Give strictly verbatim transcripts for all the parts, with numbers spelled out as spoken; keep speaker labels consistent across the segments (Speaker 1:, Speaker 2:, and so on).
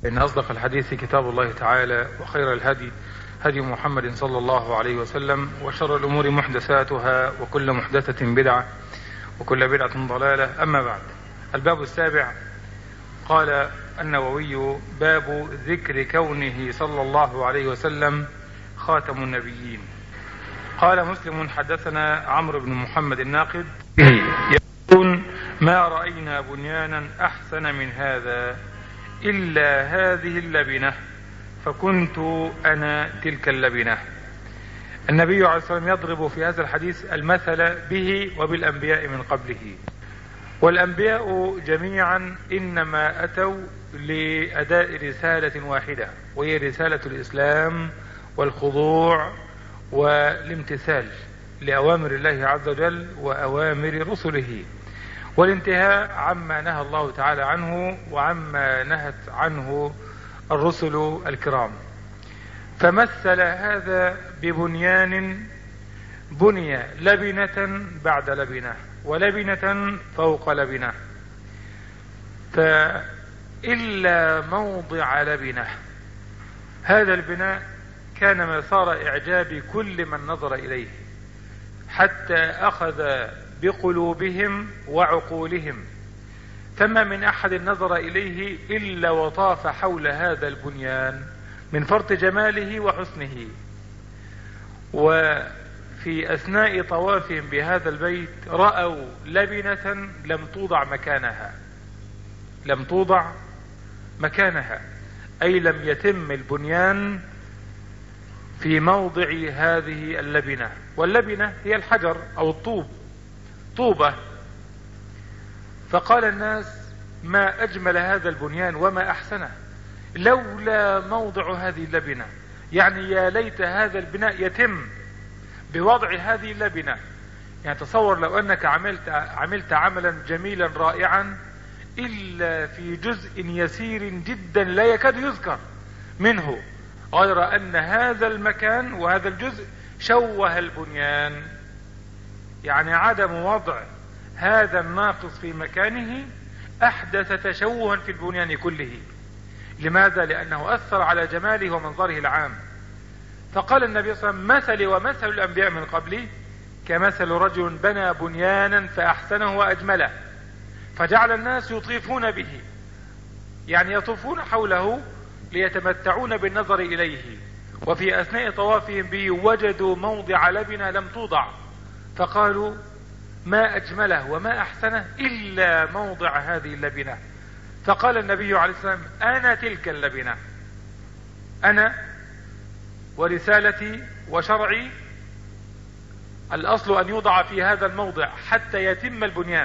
Speaker 1: إن أصدق الحديث كتاب الله تعالى، وخير الهدي هدي محمد صلى الله عليه وسلم، وشر الأمور محدثاتها، وكل محدثة بدعة، وكل بدعة ضلالة. أما بعد، الباب السابع. قال النووي: باب ذكر كونه صلى الله عليه وسلم خاتم النبيين. قال مسلم: حدثنا عمرو بن محمد الناقد يقول: ما رأينا بنيانا أحسن من هذا إلا هذه اللبنة، فكنت أنا تلك اللبنة. النبي عليه الصلاة والسلام يضرب في هذا الحديث المثل به وبالأنبياء من قبله، والأنبياء جميعا إنما أتوا لأداء رسالة واحدة، وهي رسالة الإسلام والخضوع والامتثال لأوامر الله عز وجل وأوامر رسله، والانتهاء عما نهى الله تعالى عنه وعما نهت عنه الرسل الكرام. فمثل هذا ببنيان بني لبنة بعد لبنة، ولبنة فوق لبنة، فإلا موضع لبنة. هذا البناء كان مسار إعجاب كل من نظر إليه، حتى أخذ بقلوبهم وعقولهم، فما من أحد نظر إليه إلا وطاف حول هذا البنيان من فرط جماله وحسنه. وفي أثناء طوافهم بهذا البيت رأوا لبنة لم توضع مكانها، لم توضع مكانها أي لم يتم البنيان في موضع هذه اللبنة. واللبنة هي الحجر أو الطوب، طوبة. فقال الناس: ما أجمل هذا البنيان وما أحسنه، لولا موضع هذه اللبنة. يعني يا ليت هذا البناء يتم بوضع هذه اللبنة. يعني تصور لو أنك عملت, عملت عملا جميلا رائعا إلا في جزء يسير جدا لا يكاد يذكر منه، غير أن هذا المكان وهذا الجزء شوه البنيان. يعني عدم وضع هذا الناقص في مكانه أحدث تشوها في البنيان كله. لماذا؟ لأنه أثر على جماله ومنظره العام. فقال النبي صلى الله عليه وسلم: مثلي ومثل الأنبياء من قبلي كمثل رجل بنى بنيانا فأحسنه وأجمله، فجعل الناس يطيفون به، يعني يطوفون حوله ليتمتعون بالنظر إليه، وفي أثناء طوافهم به وجدوا موضع لبنة لم توضع، فقالوا: ما أجمله وما أحسنه إلا موضع هذه اللبنة. فقال النبي عليه الصلاة والسلام: أنا تلك اللبنة، أنا ورسالتي وشرعي الأصل أن يوضع في هذا الموضع حتى يتم البنيان.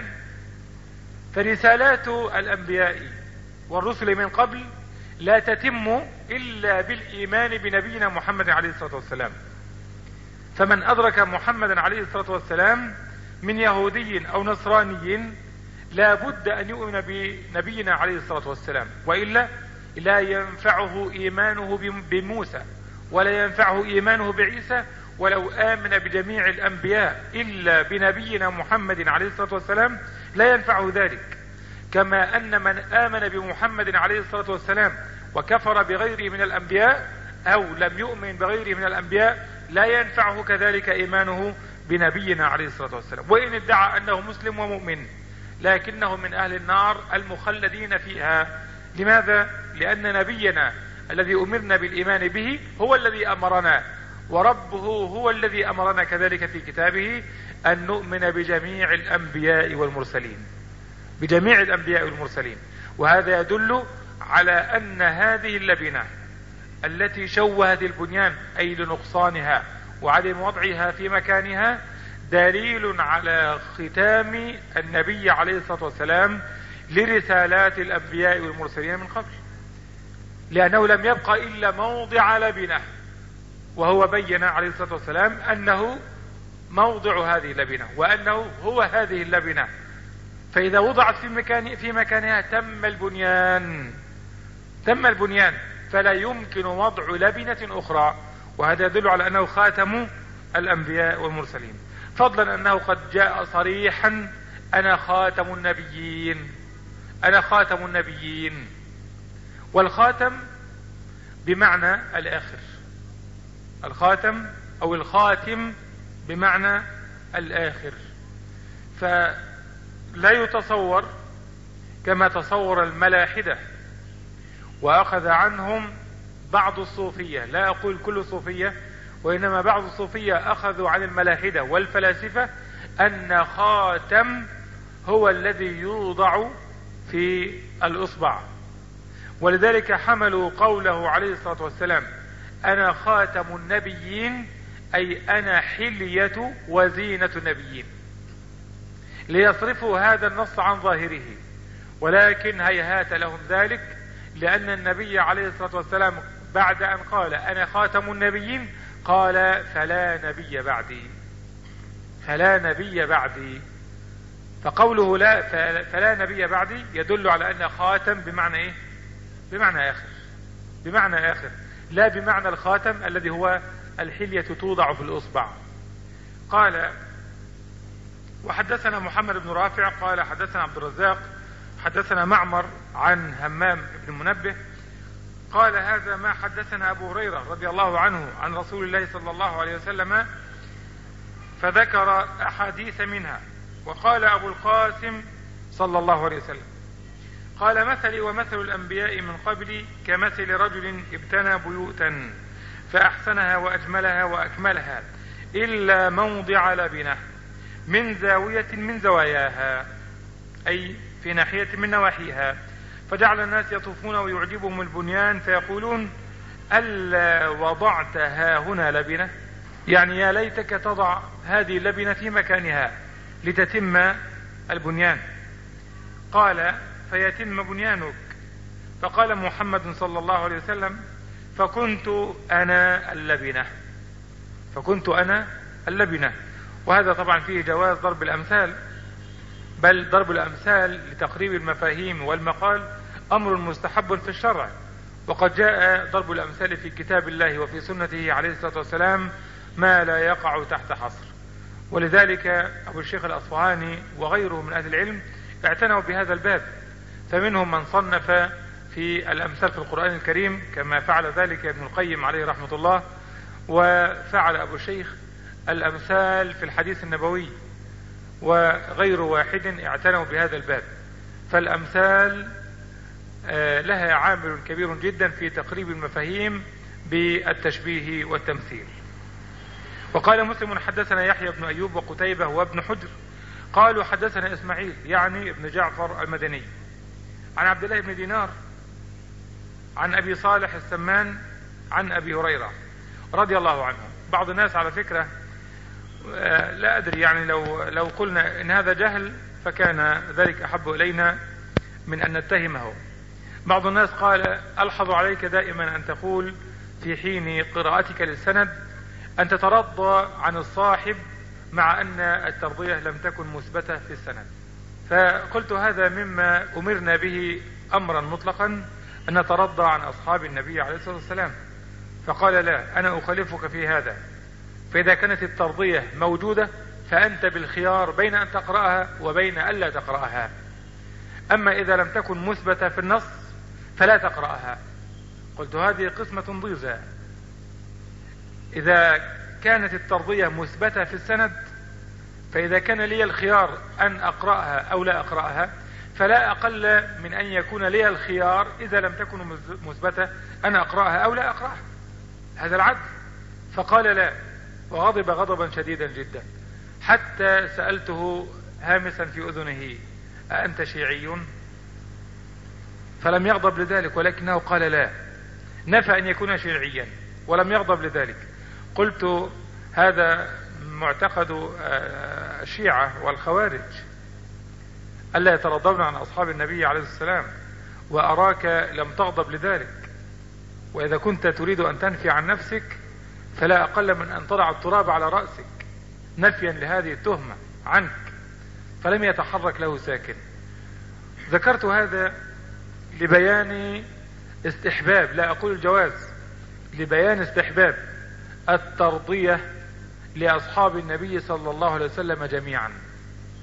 Speaker 1: فرسالات الأنبياء والرسل من قبل لا تتم إلا بالإيمان بنبينا محمد عليه الصلاة والسلام. فمن أدرك محمدا عليه الصلاة والسلام من يهودي أو نصراني لا بد أن يؤمن بنبينا عليه الصلاة والسلام، وإلا لا ينفعه إيمانه بموسى، ولا ينفعه إيمانه بعيسى، ولو آمن بجميع الأنبياء إلا بنبينا محمد عليه الصلاة والسلام لا ينفعه ذلك. كما أن من آمن بمحمد عليه الصلاة والسلام وكفر بغيره من الأنبياء أو لم يؤمن بغيره من الأنبياء لا ينفعه كذلك إيمانه بنبينا عليه الصلاة والسلام، وإن ادعى أنه مسلم ومؤمن، لكنه من أهل النار المخلدين فيها. لماذا؟ لأن نبينا الذي أمرنا بالإيمان به هو الذي أمرنا، وربه هو الذي أمرنا كذلك في كتابه أن نؤمن بجميع الأنبياء والمرسلين، بجميع الأنبياء والمرسلين. وهذا يدل على أن هذه اللبنة التي شوهت البنيان أي لنقصانها وعدم وضعها في مكانها دليل على ختام النبي عليه الصلاة والسلام لرسالات الأنبياء والمرسلين من قبل، لأنه لم يبقى إلا موضع لبنة، وهو بين عليه الصلاة والسلام أنه موضع هذه اللبنة وأنه هو هذه اللبنة. فإذا وضعت في مكان في مكانها تم البنيان، تم البنيان، فلا يمكن وضع لبنة أخرى. وهذا يدل على أنه خاتم الأنبياء والمرسلين، فضلا أنه قد جاء صريحا: أنا خاتم النبيين، أنا خاتم النبيين. والخاتم بمعنى الآخر، الخاتم أو الخاتم بمعنى الآخر. فلا يتصور كما تصور الملاحدة وأخذ عنهم بعض الصوفية، لا أقول كل الصوفية، وإنما بعض الصوفية أخذوا عن الملاحدة والفلاسفة أن خاتم هو الذي يوضع في الإصبع، ولذلك حملوا قوله عليه الصلاة والسلام أنا خاتم النبيين، أي أنا حلية وزينة النبيين، ليصرفوا هذا النص عن ظاهره. ولكن هيهات لهم ذلك، لأن النبي عليه الصلاة والسلام بعد أن قال أنا خاتم النبيين قال فلا نبي بعدي، فلا نبي بعدي. فقوله لا فلا نبي بعدي يدل على أن خاتم بمعنى إيه؟ بمعنى آخر، بمعنى آخر، لا بمعنى الخاتم الذي هو الحلية توضع في الإصبع. قال وحدثنا محمد بن رافع قال حدثنا عبد الرزاق حدثنا معمر عن همام بن منبه قال هذا ما حدثنا أبو هريرة رضي الله عنه عن رسول الله صلى الله عليه وسلم، فذكر أحاديث منها. وقال أبو القاسم صلى الله عليه وسلم قال مثلي ومثل الأنبياء من قبلي كمثل رجل ابتنى بيوتا فأحسنها وأجملها وأكملها إلا موضع لبنة من زاوية من زواياها، أي في ناحية من نواحيها، فجعل الناس يطوفون ويعجبهم البنيان فيقولون ألا وضعت ها هنا لبنة، يعني يا ليتك تضع هذه اللبنة في مكانها لتتم البنيان. قال فيتم بنيانك. فقال محمد صلى الله عليه وسلم فكنت أنا اللبنة، فكنت أنا اللبنة. وهذا طبعا فيه جواز ضرب الأمثال، بل ضرب الأمثال لتقريب المفاهيم والمقال أمر مستحب في الشرع، وقد جاء ضرب الأمثال في كتاب الله وفي سنته عليه الصلاة والسلام ما لا يقع تحت حصر. ولذلك أبو الشيخ الأصفهاني وغيره من أهل العلم اعتنوا بهذا الباب، فمنهم من صنف في الأمثال في القرآن الكريم كما فعل ذلك ابن القيم عليه رحمة الله، وفعل أبو الشيخ الأمثال في الحديث النبوي، وغير واحد اعتنوا بهذا الباب. فالأمثال لها عامل كبير جدا في تقريب المفاهيم بالتشبيه والتمثيل. وقال مسلم حدثنا يحيى بن أيوب وقتيبة وابن حجر قالوا حدثنا إسماعيل يعني ابن جعفر المدني عن عبد الله بن دينار عن أبي صالح السمان عن أبي هريرة رضي الله عنه. بعض الناس على فكرة لا أدري، يعني لو لو قلنا إن هذا جهل فكان ذلك أحب إلينا من أن نتهمه. بعض الناس قال ألحظ عليك دائما أن تقول في حين قراءتك للسند أن تترضى عن الصاحب مع أن الترضية لم تكن مثبتة في السند. فقلت هذا مما أمرنا به أمرا مطلقا أن نترضى عن أصحاب النبي عليه الصلاة والسلام. فقال لا، أنا أخالفك في هذا. فإذا كانت الترضية موجودة فأنت بالخيار بين أن تقرأها وبين ألا تقرأها. أما إذا لم تكن مثبتة في النص فلا تقرأها. قلت هذه قسمة ضيزى. إذا كانت الترضية مثبتة في السند فإذا كان لي الخيار أن أقرأها أو لا أقرأها فلا أقل من أن يكون لي الخيار إذا لم تكن مثبتة أن أقرأها أو لا أقرأها. هذا العدل. فقال لا، وغضب غضبا شديدا جدا حتى سألته هامسا في أذنه أأنت شيعي؟ فلم يغضب لذلك، ولكنه قال لا، نفى أن يكون شيعيا ولم يغضب لذلك. قلت هذا معتقد الشيعة والخوارج ألا يترضون عن أصحاب النبي عليه السلام، وأراك لم تغضب لذلك. وإذا كنت تريد أن تنفي عن نفسك فلا أقل من أن تضع التراب على رأسك نفيا لهذه التهمة عنك. فلم يتحرك له ساكن. ذكرت هذا لبيان استحباب، لا أقول الجواز، لبيان استحباب الترضية لأصحاب النبي صلى الله عليه وسلم جميعا،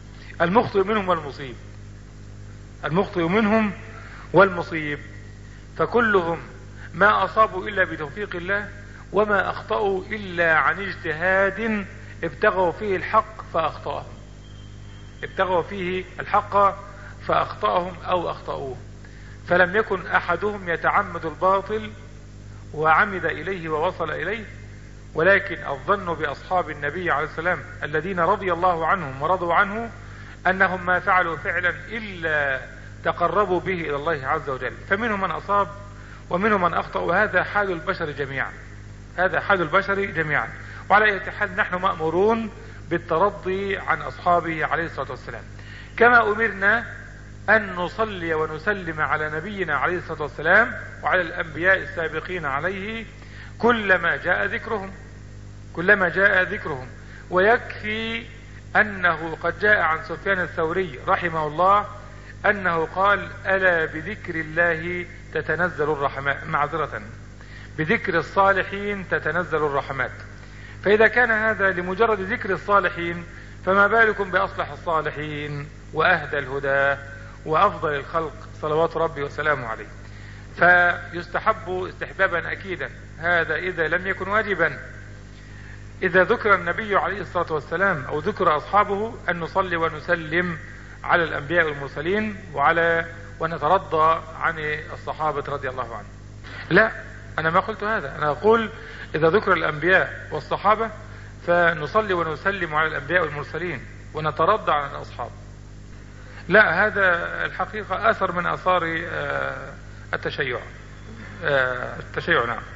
Speaker 1: المخطئ منهم والمصيب، المخطئ منهم والمصيب. فكلهم ما أصابوا إلا بتوفيق الله، وما أخطأوا إلا عن اجتهاد ابتغوا فيه الحق فأخطأهم ابتغوا فيه الحق فأخطأهم أو أخطأوه. فلم يكن أحدهم يتعمد الباطل وعمد إليه ووصل إليه، ولكن الظن بأصحاب النبي عليه السلام الذين رضي الله عنهم ورضوا عنه أنهم ما فعلوا فعلا إلا تقربوا به إلى الله عز وجل، فمنهم من أصاب ومنهم من أخطأ، وهذا حال البشر جميعا هذا حال البشر جميعا. وعلى أي حال نحن مأمورون بالترضي عن أصحابه عليه الصلاة والسلام، كما أمرنا أن نصلي ونسلم على نبينا عليه الصلاة والسلام وعلى الأنبياء السابقين عليه كلما جاء ذكرهم كلما جاء ذكرهم ويكفي أنه قد جاء عن سفيان الثوري رحمه الله أنه قال: ألا بذكر الله تتنزل الرحمات، معذرة بذكر الصالحين تتنزل الرحمات. فإذا كان هذا لمجرد ذكر الصالحين، فما بالكم بأصلح الصالحين وأهدى الهدى وأفضل الخلق صلوات ربي وسلامه عليه. فيستحب استحبابا أكيدا، هذا إذا لم يكن واجبا، إذا ذكر النبي عليه الصلاة والسلام أو ذكر أصحابه أن نصلي ونسلم على الأنبياء والمرسلين وعلى ونترضى عن الصحابة رضي الله عنهم. لا، أنا ما قلت هذا، أنا أقول إذا ذكر الأنبياء والصحابة فنصلي ونسلم على الأنبياء والمرسلين ونترضى عن الأصحاب. لا، هذا الحقيقة أثر من آثار التشيع التشيع نعم.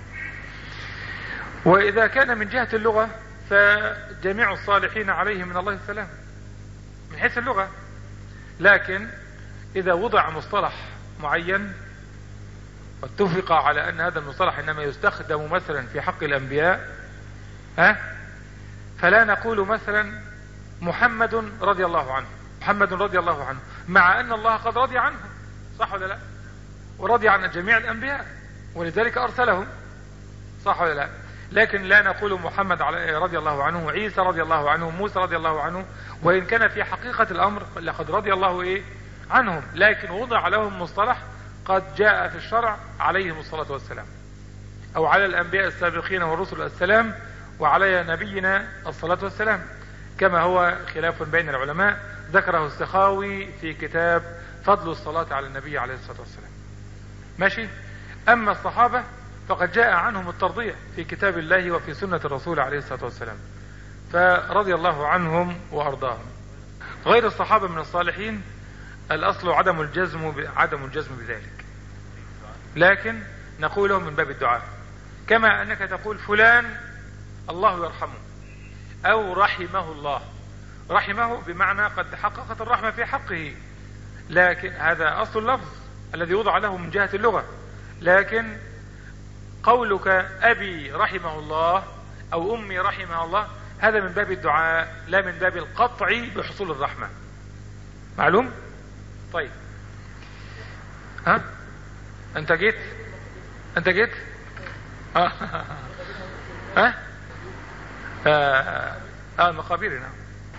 Speaker 1: وإذا كان من جهة اللغة فجميع الصالحين عليهم من الله السلام من حيث اللغة، لكن إذا وضع مصطلح معين واتفق على أن هذا المصطلح إنما يستخدم مثلا في حق الأنبياء، ها فلا نقول مثلا محمد رضي الله عنه محمد رضي الله عنه مع أن الله قد رضي عنه، صح ولا لا؟ ورضي عن جميع الأنبياء ولذلك أرسلهم، صح ولا لا؟ لكن لا نقول محمد رضي الله عنه وعيسى رضي الله عنه وموسى رضي الله عنه، وإن كان في حقيقة الأمر لقد رضي الله إيه عنهم، لكن وضع لهم مصطلح قد جاء في الشرع عليهم الصلاة والسلام، أو على الأنبياء السابقين والرسل السلام، وعلى نبينا الصلاة والسلام، كما هو خلاف بين العلماء ذكره السخاوي في كتاب فضل الصلاة على النبي عليه الصلاة والسلام. ماشي. أما الصحابة فقد جاء عنهم الترضية في كتاب الله وفي سنة الرسول عليه الصلاة والسلام، فرضي الله عنهم وأرضاهم. غير الصحابة من الصالحين الأصل عدم الجزم عدم الجزم بذلك، لكن نقوله من باب الدعاء، كما أنك تقول فلان الله يرحمه أو رحمه الله. رحمه بمعنى قد تحققت الرحمة في حقه، لكن هذا أصل اللفظ الذي وضع له من جهة اللغة، لكن قولك أبي رحمه الله أو أمي رحمه الله هذا من باب الدعاء لا من باب القطع بحصول الرحمة. معلوم؟ طيب، ها أنت جيت أنت جيت ها ها اه, آه المقابر. نعم.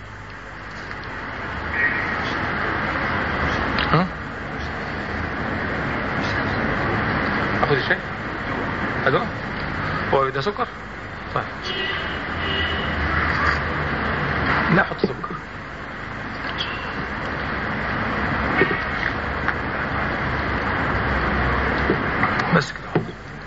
Speaker 1: ها أخذ الشيء هذا هو ده سكر. طيب لا حط سكر. بس كده.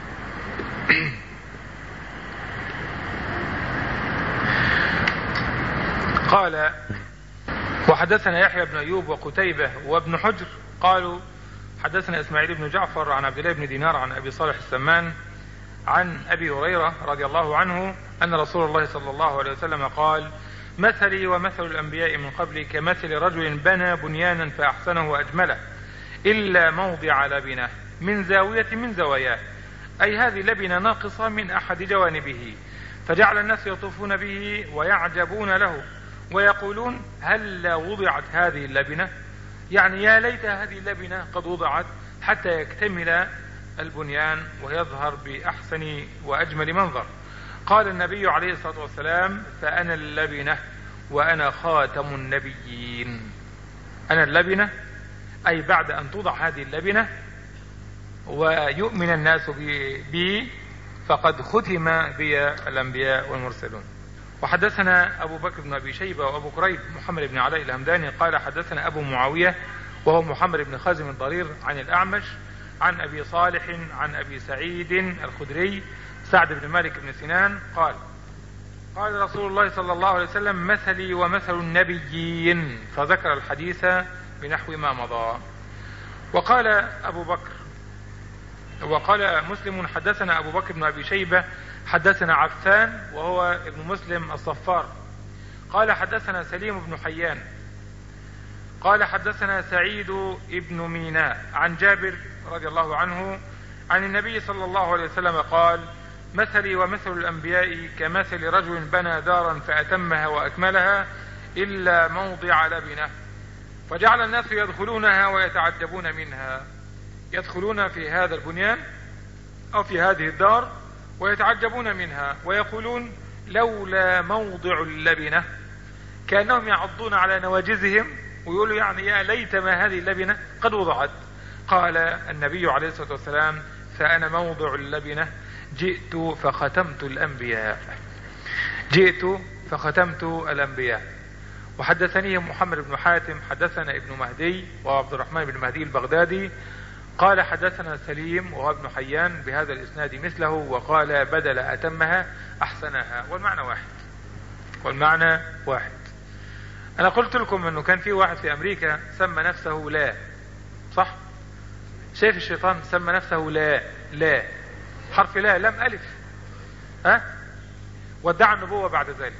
Speaker 1: قال: وحدثنا يحيى بن أيوب وقتيبة وابن حجر قالوا حدثنا إسماعيل بن جعفر عن عبد الله بن دينار عن أبي صالح السمان عن أبي هريرة رضي الله عنه أن رسول الله صلى الله عليه وسلم قال: مثلي ومثل الأنبياء من قبلي كمثل رجل بنى بنيانا فأحسنه وأجمله إلا موضع لبنة من زاوية من زواياه، أي هذه لبنة ناقصة من أحد جوانبه، فجعل الناس يطوفون به ويعجبون له ويقولون: هل وضعت هذه اللبنة؟ يعني يا ليت هذه اللبنة قد وضعت حتى يكتمل البنيان ويظهر بأحسن وأجمل منظر. قال النبي عليه الصلاة والسلام: فأنا اللبنة وأنا خاتم النبيين. أنا اللبنة أي بعد أن توضع هذه اللبنة ويؤمن الناس بي فقد ختم بي الأنبياء والمرسلون. وحدثنا أبو بكر بن أبي شيبة وأبو كريب محمد بن علاء الهمداني قال حدثنا أبو معاوية وهو محمد بن خازم الضرير عن الأعمش عن أبي صالح عن أبي سعيد الخدري سعد بن مالك بن سنان قال قال رسول الله صلى الله عليه وسلم مثلي ومثل النبيين، فذكر الحديث بنحو ما مضى. وقال أبو بكر وقال مسلم حدثنا أبو بكر بن أبي شيبة حدثنا عفان وهو ابن مسلم الصفار قال حدثنا سليم بن حيان قال حدثنا سعيد بن ميناء عن جابر رضي الله عنه عن النبي صلى الله عليه وسلم قال مثلي ومثل الأنبياء كمثل رجل بنى دارا فأتمها وأكملها إلا موضع لبنة، فجعل الناس يدخلونها ويتعجبون منها، يدخلون في هذا البنيان أو في هذه الدار ويتعجبون منها ويقولون لولا موضع اللبنة، كأنهم يعضون على نواجذهم ويقولوا يعني يا ليت ما هذه اللبنة قد وضعت. قال النبي عليه الصلاة والسلام فأنا موضع اللبنة، جئت فختمت الأنبياء جئت فختمت الأنبياء. وحدثني محمد بن حاتم حدثنا ابن مهدي وعبد الرحمن بن مهدي البغدادي قال حدثنا سليم وهو ابن حيان بهذا الإسناد مثله وقال بدل أتمها أحسنها، والمعنى واحد والمعنى واحد. أنا قلت لكم أنه كان في واحد في أمريكا سمى نفسه لا، صح؟ شايف الشيطان سمى نفسه لا لا حرف لا لم ألف، ها؟ وادعى النبوة بعد ذلك،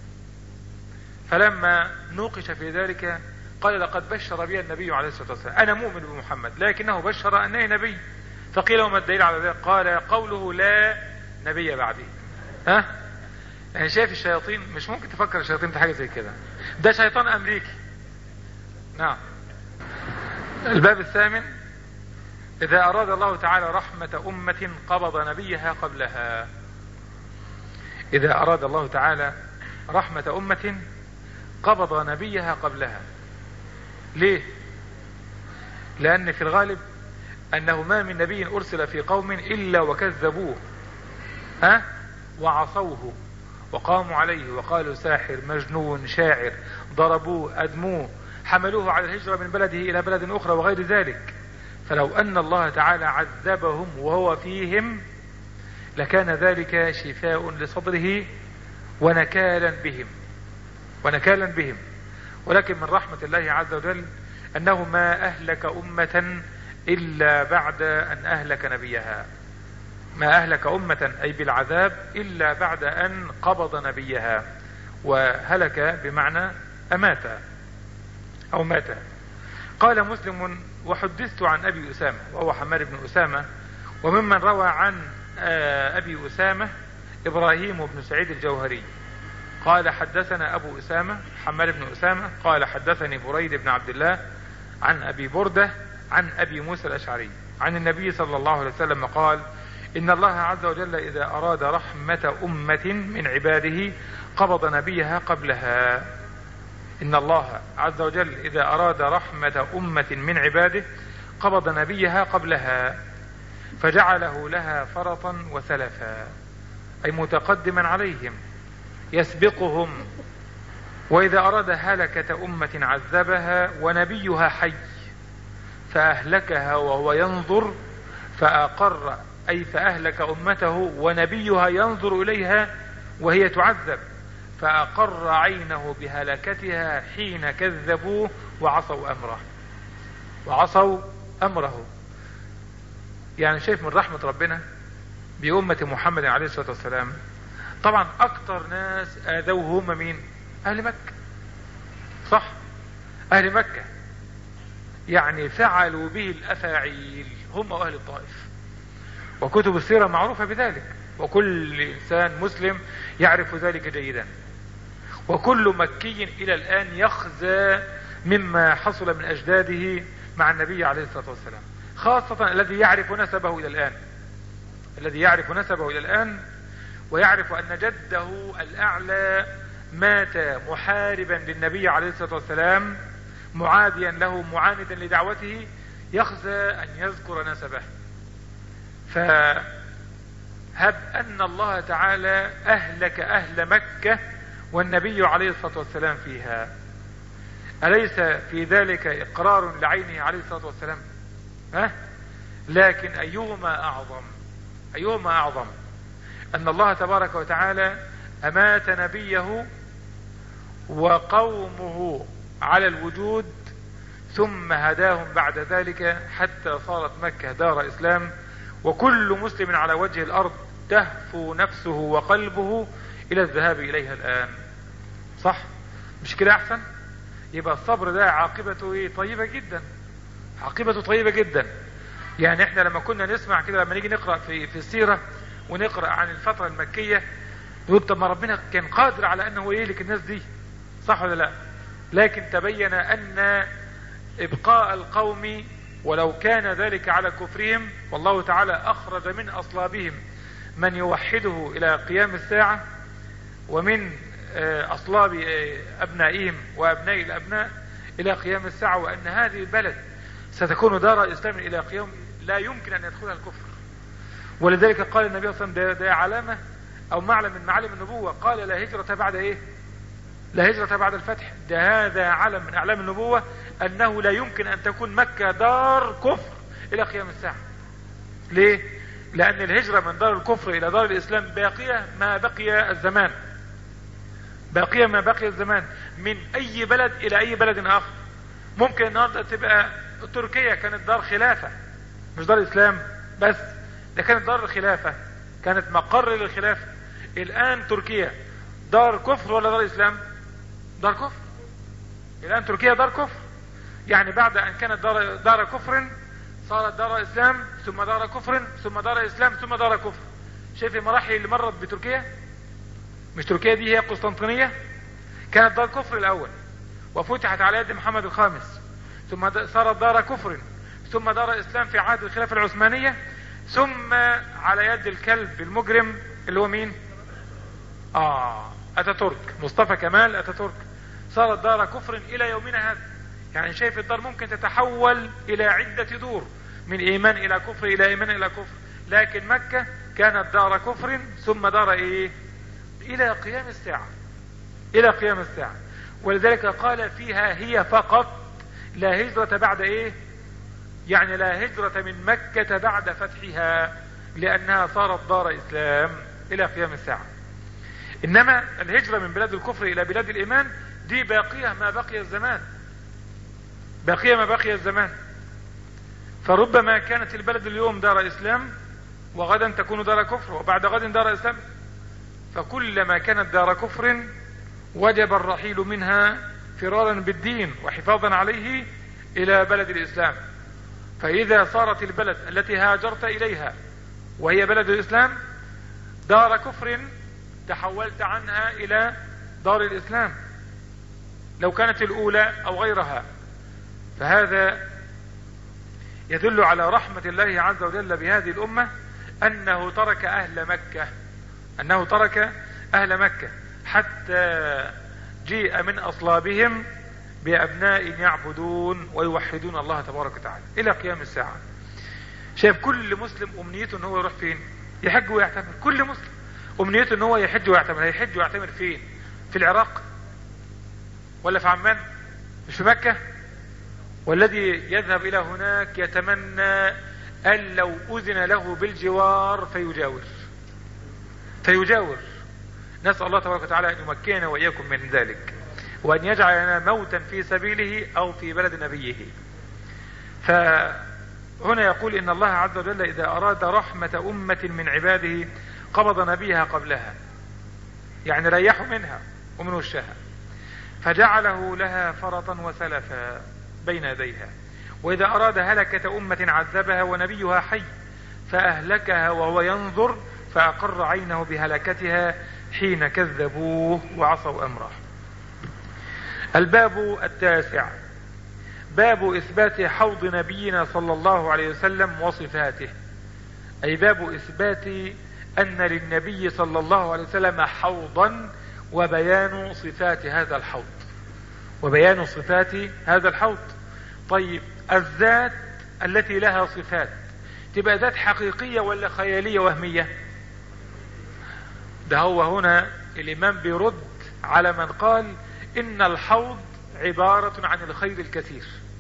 Speaker 1: فلما نوقش في ذلك قال لقد بشر بي النبي عليه الصلاة والسلام، أنا مؤمن بمحمد لكنه بشر أنه نبي. فقيل وما الدليل على ذلك؟ قال قوله لا نبي بعدي. ها؟ يعني شايف الشياطين مش ممكن تفكر الشياطين في حاجة زي كده، ده شيطان أمريكي. نعم. الباب الثامن إذا أراد الله تعالى رحمة أمة قبض نبيها قبلها. إذا أراد الله تعالى رحمة أمة قبض نبيها قبلها. ليه؟ لأن في الغالب أنه ما من نبي أرسل في قوم إلا وكذبوه ها وعصوه وقاموا عليه وقالوا ساحر مجنون شاعر، ضربوه أدموه، حملوه على الهجرة من بلده إلى بلد أخرى وغير ذلك. فلو أن الله تعالى عذبهم وهو فيهم لكان ذلك شفاء لصدره ونكالا بهم ونكالا بهم ولكن من رحمة الله عز وجل أنه ما أهلك أمة إلا بعد أن أهلك نبيها، ما أهلك أمة أي بالعذاب إلا بعد أن قبض نبيها، وهلك بمعنى أمات أو مات. قال مسلم وحدثت عن أبي أسامة وهو حماد بن أسامة، وممن روى عن أبي أسامة إبراهيم بن سعيد الجوهري قال حدثنا أبو أسامة حماد بن أسامة قال حدثني بريد بن عبد الله عن أبي بردة عن أبي موسى الأشعري عن النبي صلى الله عليه وسلم قال إن الله عز وجل إذا أراد رحمة أمة من عباده قبض نبيها قبلها. إن الله عز وجل إذا أراد رحمة أمة من عباده قبض نبيها قبلها فجعله لها فرطا وسلفا، أي متقدما عليهم يسبقهم. وإذا أراد هلكة أمة عذبها ونبيها حي فأهلكها وهو ينظر فأقر، أي فأهلك أمته ونبيها ينظر إليها وهي تعذب فأقر عينه بهلكتها حين كذبوه وعصوا أمره وعصوا أمره. يعني شايف من رحمة ربنا بأمة محمد عليه الصلاة والسلام. طبعا أكتر ناس آذوهم مين؟ أهل مكة، صح؟ أهل مكة يعني فعلوا به الأفاعيل هم أهل الطائف، وكتب السيرة معروفة بذلك، وكل إنسان مسلم يعرف ذلك جيدا، وكل مكي إلى الآن يخزى مما حصل من أجداده مع النبي عليه الصلاة والسلام، خاصة الذي يعرف نسبه إلى الآن الذي يعرف نسبه إلى الآن ويعرف أن جده الأعلى مات محاربا للنبي عليه الصلاة والسلام معاديا له معاندا لدعوته، يخزى أن يذكر نسبه فهب أن الله تعالى أهلك أهل مكة والنبي عليه الصلاة والسلام فيها، أليس في ذلك إقرار لعينه عليه الصلاة والسلام؟ ها؟ لكن أيهما أعظم؟ أيهما أعظم؟ أن الله تبارك وتعالى أمات نبيه وقومه على الوجود، ثم هداهم بعد ذلك حتى صارت مكة دار إسلام، وكل مسلم على وجه الأرض تهفو نفسه وقلبه إلى الذهاب إليها الآن. صح؟ مش كده أحسن؟ يبقى الصبر ده عاقبته إيه؟ طيبة جدا، عاقبته طيبة جدا. يعني احنا لما كنا نسمع كده، لما نيجي نقرأ في, في السيرة ونقرأ عن الفترة المكية، نقول طب ما ربنا كان قادر على أنه يهلك الناس دي، صح ولا لا؟ لكن تبين أن إبقاء القوم ولو كان ذلك على كفرهم، والله تعالى أخرج من أصلابهم من يوحده إلى قيام الساعة، ومن أصلاب أبنائهم وأبناء الأبناء إلى قيام الساعة، وأن هذه البلد ستكون دار إسلام إلى قيام لا يمكن أن يدخلها الكفر. ولذلك قال النبي صلى الله عليه وسلم ده علامة أو معلم من معالم النبوة، قال لا هجرة بعد إيه؟ لا هجرة بعد الفتح. ده هذا علم من أعلام النبوة أنه لا يمكن أن تكون مكة دار كفر إلى قيام الساعة. ليه؟ لأن الهجرة من دار الكفر إلى دار الإسلام باقية ما بقي الزمان، باقية ما بقي الزمان، من أي بلد إلى أي بلد آخر. ممكن النهارده تبقى تركيا كانت دار خلافة، مش دار إسلام بس، ده كانت دار الخلافة، كانت مقر للخلافة. الآن تركيا دار كفر ولا دار إسلام؟ دار كفر. الآن تركيا دار كفر، يعني بعد أن كانت دار, دار كفر صارت دار إسلام، ثم دار كفر، ثم دار إسلام، ثم دار كفر. شايف المراحل اللي مرت بتركيا؟ مش تركيا دي هي قسطنطينية؟ كانت دار كفر الأول وفتحت على يد محمد الخامس، ثم صارت دار كفر، ثم دار إسلام في عهد الخلافة العثمانية، ثم على يد الكلب المجرم اللي هو مين؟ آه أتاتورك، مصطفى كمال أتاتورك، صارت دار كفر إلى يومنا هذا. يعني شايف الدار ممكن تتحول إلى عدة دور، من إيمان إلى كفر إلى إيمان إلى كفر. لكن مكة كانت دار كفر ثم دار إيه؟ إلى قيام الساعة، إلى قيام الساعة. ولذلك قال فيها هي فقط لا هجرة بعد إيه؟ يعني لا هجرة من مكة بعد فتحها، لأنها صارت دار إسلام إلى قيام الساعة. إنما الهجرة من بلاد الكفر إلى بلاد الإيمان دي باقية ما بقي الزمان، باقية ما بقي الزمان. فربما كانت البلد اليوم دار إسلام، وغدا تكون دار كفر، وبعد غد دار إسلام. فكلما كانت دار كفر وجب الرحيل منها فرارا بالدين وحفاظا عليه إلى بلد الإسلام. فإذا صارت البلد التي هاجرت إليها وهي بلد الإسلام دار كفر، تحولت عنها إلى دار الإسلام لو كانت الأولى أو غيرها. فهذا يدل على رحمة الله عز وجل بهذه الأمة، أنه ترك أهل مكة، أنه ترك أهل مكة حتى جيء من أصلابهم بأبناء يعبدون ويوحدون الله تبارك وتعالى إلى قيام الساعة. شايف كل مسلم أمنيته أنه يروح فين؟ يحج ويعتمر. كل مسلم أمنيته أنه يحج ويعتمر. هيحج ويعتمر فين؟ في العراق ولا في عمان؟ مش في مكة؟ والذي يذهب إلى هناك يتمنى أن لو أذن له بالجوار فيجاور فيجاور نسأل الله تبارك وتعالى أن يمكننا وإياكم من ذلك، وأن يجعلنا موتا في سبيله أو في بلد نبيه. فهنا يقول إن الله عز وجل إذا أراد رحمة أمة من عباده قبض نبيها قبلها، يعني ريحوا منها ومن وشها، فجعله لها فرطا وسلفا بين يديها. وإذا أراد هلكة أمة عذبها ونبيها حي فأهلكها وهو ينظر، فأقر عينه بهلكتها حين كذبوه وعصوا أمره. الباب التاسع باب إثبات حوض نبينا صلى الله عليه وسلم وصفاته، أي باب إثبات أن للنبي صلى الله عليه وسلم حوضا، وبيان صفات هذا الحوض وبيان صفات هذا الحوض. طيب الذات التي لها صفات تبقى ذات حقيقية ولا خيالية وهمية؟ ده هو هنا الإمام بيرد على من قال إن الحوض عبارة عن الخير الكثير،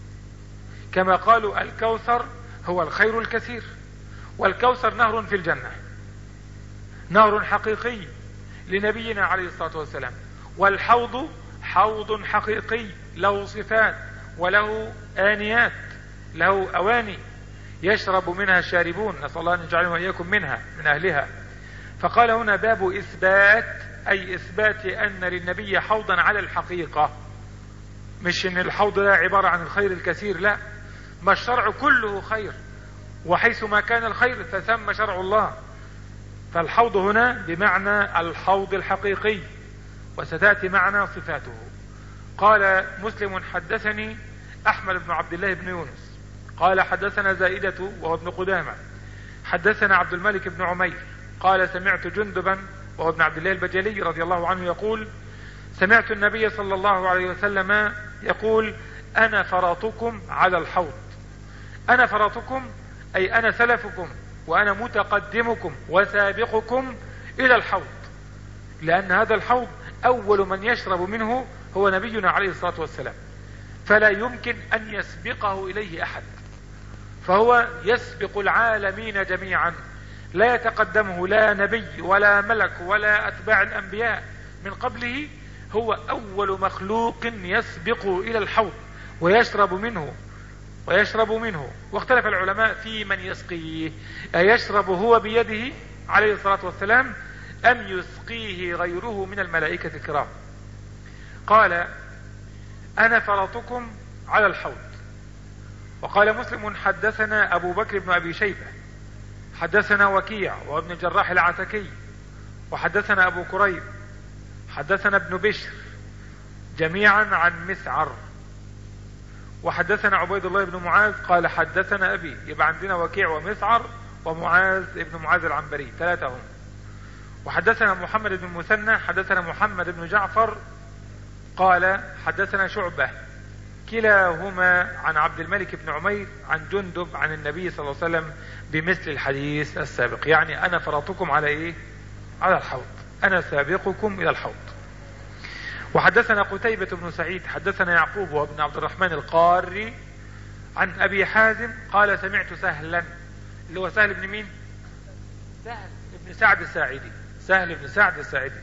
Speaker 1: كما قالوا الكوثر هو الخير الكثير، والكوثر نهر في الجنة، نهر حقيقي لنبينا عليه الصلاة والسلام، والحوض حوض حقيقي له صفات وله آنيات، له أواني يشرب منها الشاربون، نسأل الله أن يجعلنا وإياكم منها من أهلها. فقال هنا باب إثبات، أي إثبات أن للنبي حوضا على الحقيقة، مش ان الحوض ده عبارة عن الخير الكثير، لا، ما الشرع كله خير، وحيث ما كان الخير فثم شرع الله. فالحوض هنا بمعنى الحوض الحقيقي، وستأتي معنا صفاته. قال مسلم حدثني أحمد بن عبد الله بن يونس قال حدثنا زائدة وهو ابن قدامة حدثنا عبد الملك بن عمير قال سمعت جندبا وهو ابن عبد الله البجلي رضي الله عنه يقول سمعت النبي صلى الله عليه وسلم يقول أنا فرطكم على الحوض. أنا فرطكم أي أنا سلفكم وأنا متقدمكم وسابقكم إلى الحوض، لأن هذا الحوض أول من يشرب منه هو نبينا عليه الصلاة والسلام، فلا يمكن أن يسبقه إليه أحد، فهو يسبق العالمين جميعا، لا يتقدمه لا نبي ولا ملك ولا أتباع الأنبياء من قبله، هو أول مخلوق يسبق إلى الحوض ويشرب منه ويشرب منه. واختلف العلماء في من يسقيه، أيشرب هو بيده عليه الصلاة والسلام أم يسقيه غيره من الملائكة الكرام. قال أنا فرطكم على الحوض. وقال مسلم حدثنا أبو بكر بن أبي شيبة حدثنا وكيع وابن الجراح العتكي وحدثنا أبو كريب حدثنا ابن بشر جميعا عن مسعر وحدثنا عبيد الله بن معاذ قال حدثنا أبي. يبقى عندنا وكيع ومسعر ومعاذ ابن معاذ العنبري ثلاثة هم. وحدثنا محمد بن المثنى حدثنا محمد بن جعفر قال حدثنا شعبة كلاهما عن عبد الملك بن عمير عن جندب عن النبي صلى الله عليه وسلم بمثل الحديث السابق. يعني أنا فرطكم على إيه؟ على الحوض، أنا سابقكم إلى الحوض. وحدثنا قتيبة بن سعيد حدثنا يعقوب وابن عبد الرحمن القاري عن أبي حازم قال سمعت سهلا، اللي هو سهل بن مين؟ سهل بن سعد الساعدي، سهل بن سعد الساعدي.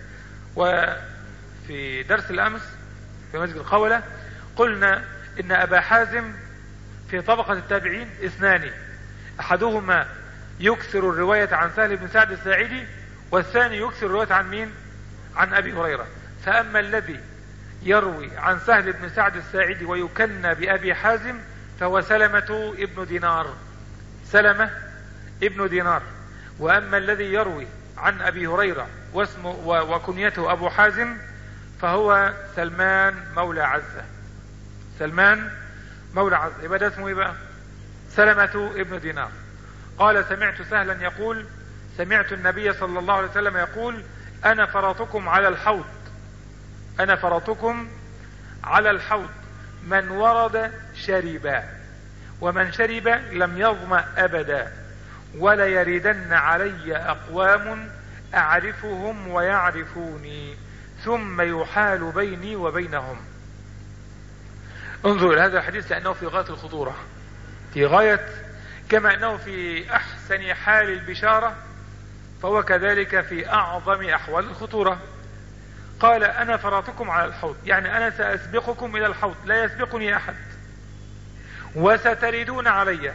Speaker 1: وفي درس الأمس في مسجد القولة قلنا إن أبا حازم في طبقة التابعين اثنان، أحدهما يكثر الرواية عن سهل بن سعد الساعدي والثاني يكثر الرواية عن مين؟ عن أبي هريرة. فأما الذي يروي عن سهل بن سعد الساعدي ويكنى بأبي حازم فهو سلمة ابن دينار، سلمة ابن دينار. وأما الذي يروي عن أبي هريرة واسمه وكنيته أبو حازم فهو سلمان مولى عزة، سلمان مولى عزة. يبقى ده اسمه ايه بقى؟ سلمة ابن دينار. قال سمعت سهلا يقول سمعت النبي صلى الله عليه وسلم يقول أنا فرطكم على الحوض، أنا فرطكم على الحوض، من ورد شرب ومن شرب لم يظمأ أبدا، ولا يردن علي أقوام أعرفهم ويعرفوني ثم يحال بيني وبينهم. انظروا إلى هذا الحديث لأنه في غاية الخطورة، في غاية، كما أنه في أحسن حال البشارة فهو كذلك في أعظم أحوال الخطورة. قال أنا فرطكم على الحوض، يعني أنا سأسبقكم إلى الحوض، لا يسبقني أحد، وستردون علي،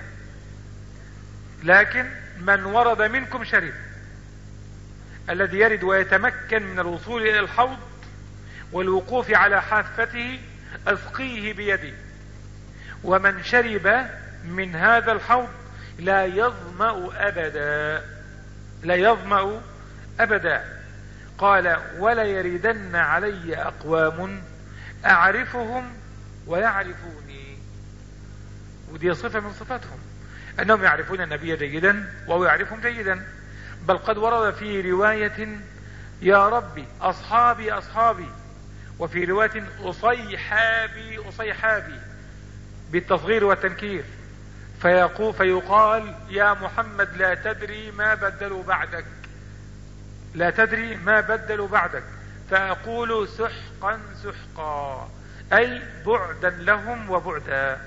Speaker 1: لكن من ورد منكم شرب. الذي يرد ويتمكن من الوصول إلى الحوض والوقوف على حافته أسقيه بيدي، ومن شرب من هذا الحوض لا يظمأ أبدا، لا يظمأ أبدا. قال ولا يردن علي أقوام أعرفهم ويعرفوني، ودي صفة من صفاتهم أنهم يعرفون النبي جيدا وهو يعرفهم جيدا. بل قد ورد في رواية يا ربي أصحابي أصحابي، وفي رواية أصيحابي أصيحابي بالتصغير والتنكير. فيقول فيقال يا محمد لا تدري ما بدلوا بعدك، لا تدري ما بدلوا بعدك، فأقول سحقا سحقا، أي بعدا لهم وبعدا.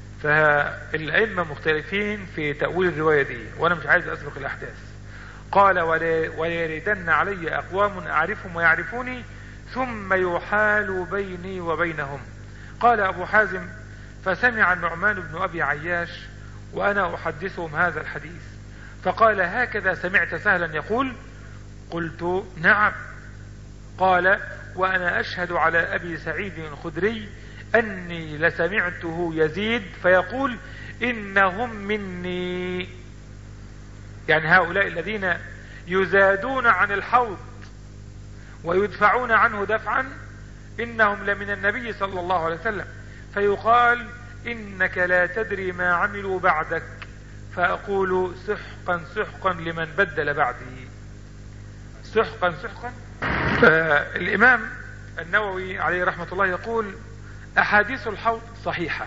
Speaker 1: فالأئمة مختلفين في تأويل الرواية دي، وأنا مش عايز أسبق الأحداث. قال ويردن علي أقوام أعرفهم ويعرفوني ثم يحال بيني وبينهم. قال أبو حازم فسمع النعمان بن أبي عياش وأنا أحدثهم هذا الحديث، فقال هكذا سمعت سهلا يقول؟ قلت نعم. قال وأنا أشهد على أبي سعيد الخدري أني لسمعته يزيد فيقول إنهم مني، يعني هؤلاء الذين يزادون عن الحوض ويدفعون عنه دفعا إنهم لمن النبي صلى الله عليه وسلم، فيقال إنك لا تدري ما عملوا بعدك، فأقول سحقا سحقا لمن بدل بعدي. سحقا سحقا. فالإمام النووي عليه رحمة الله يقول أحاديث الحوض صحيحة،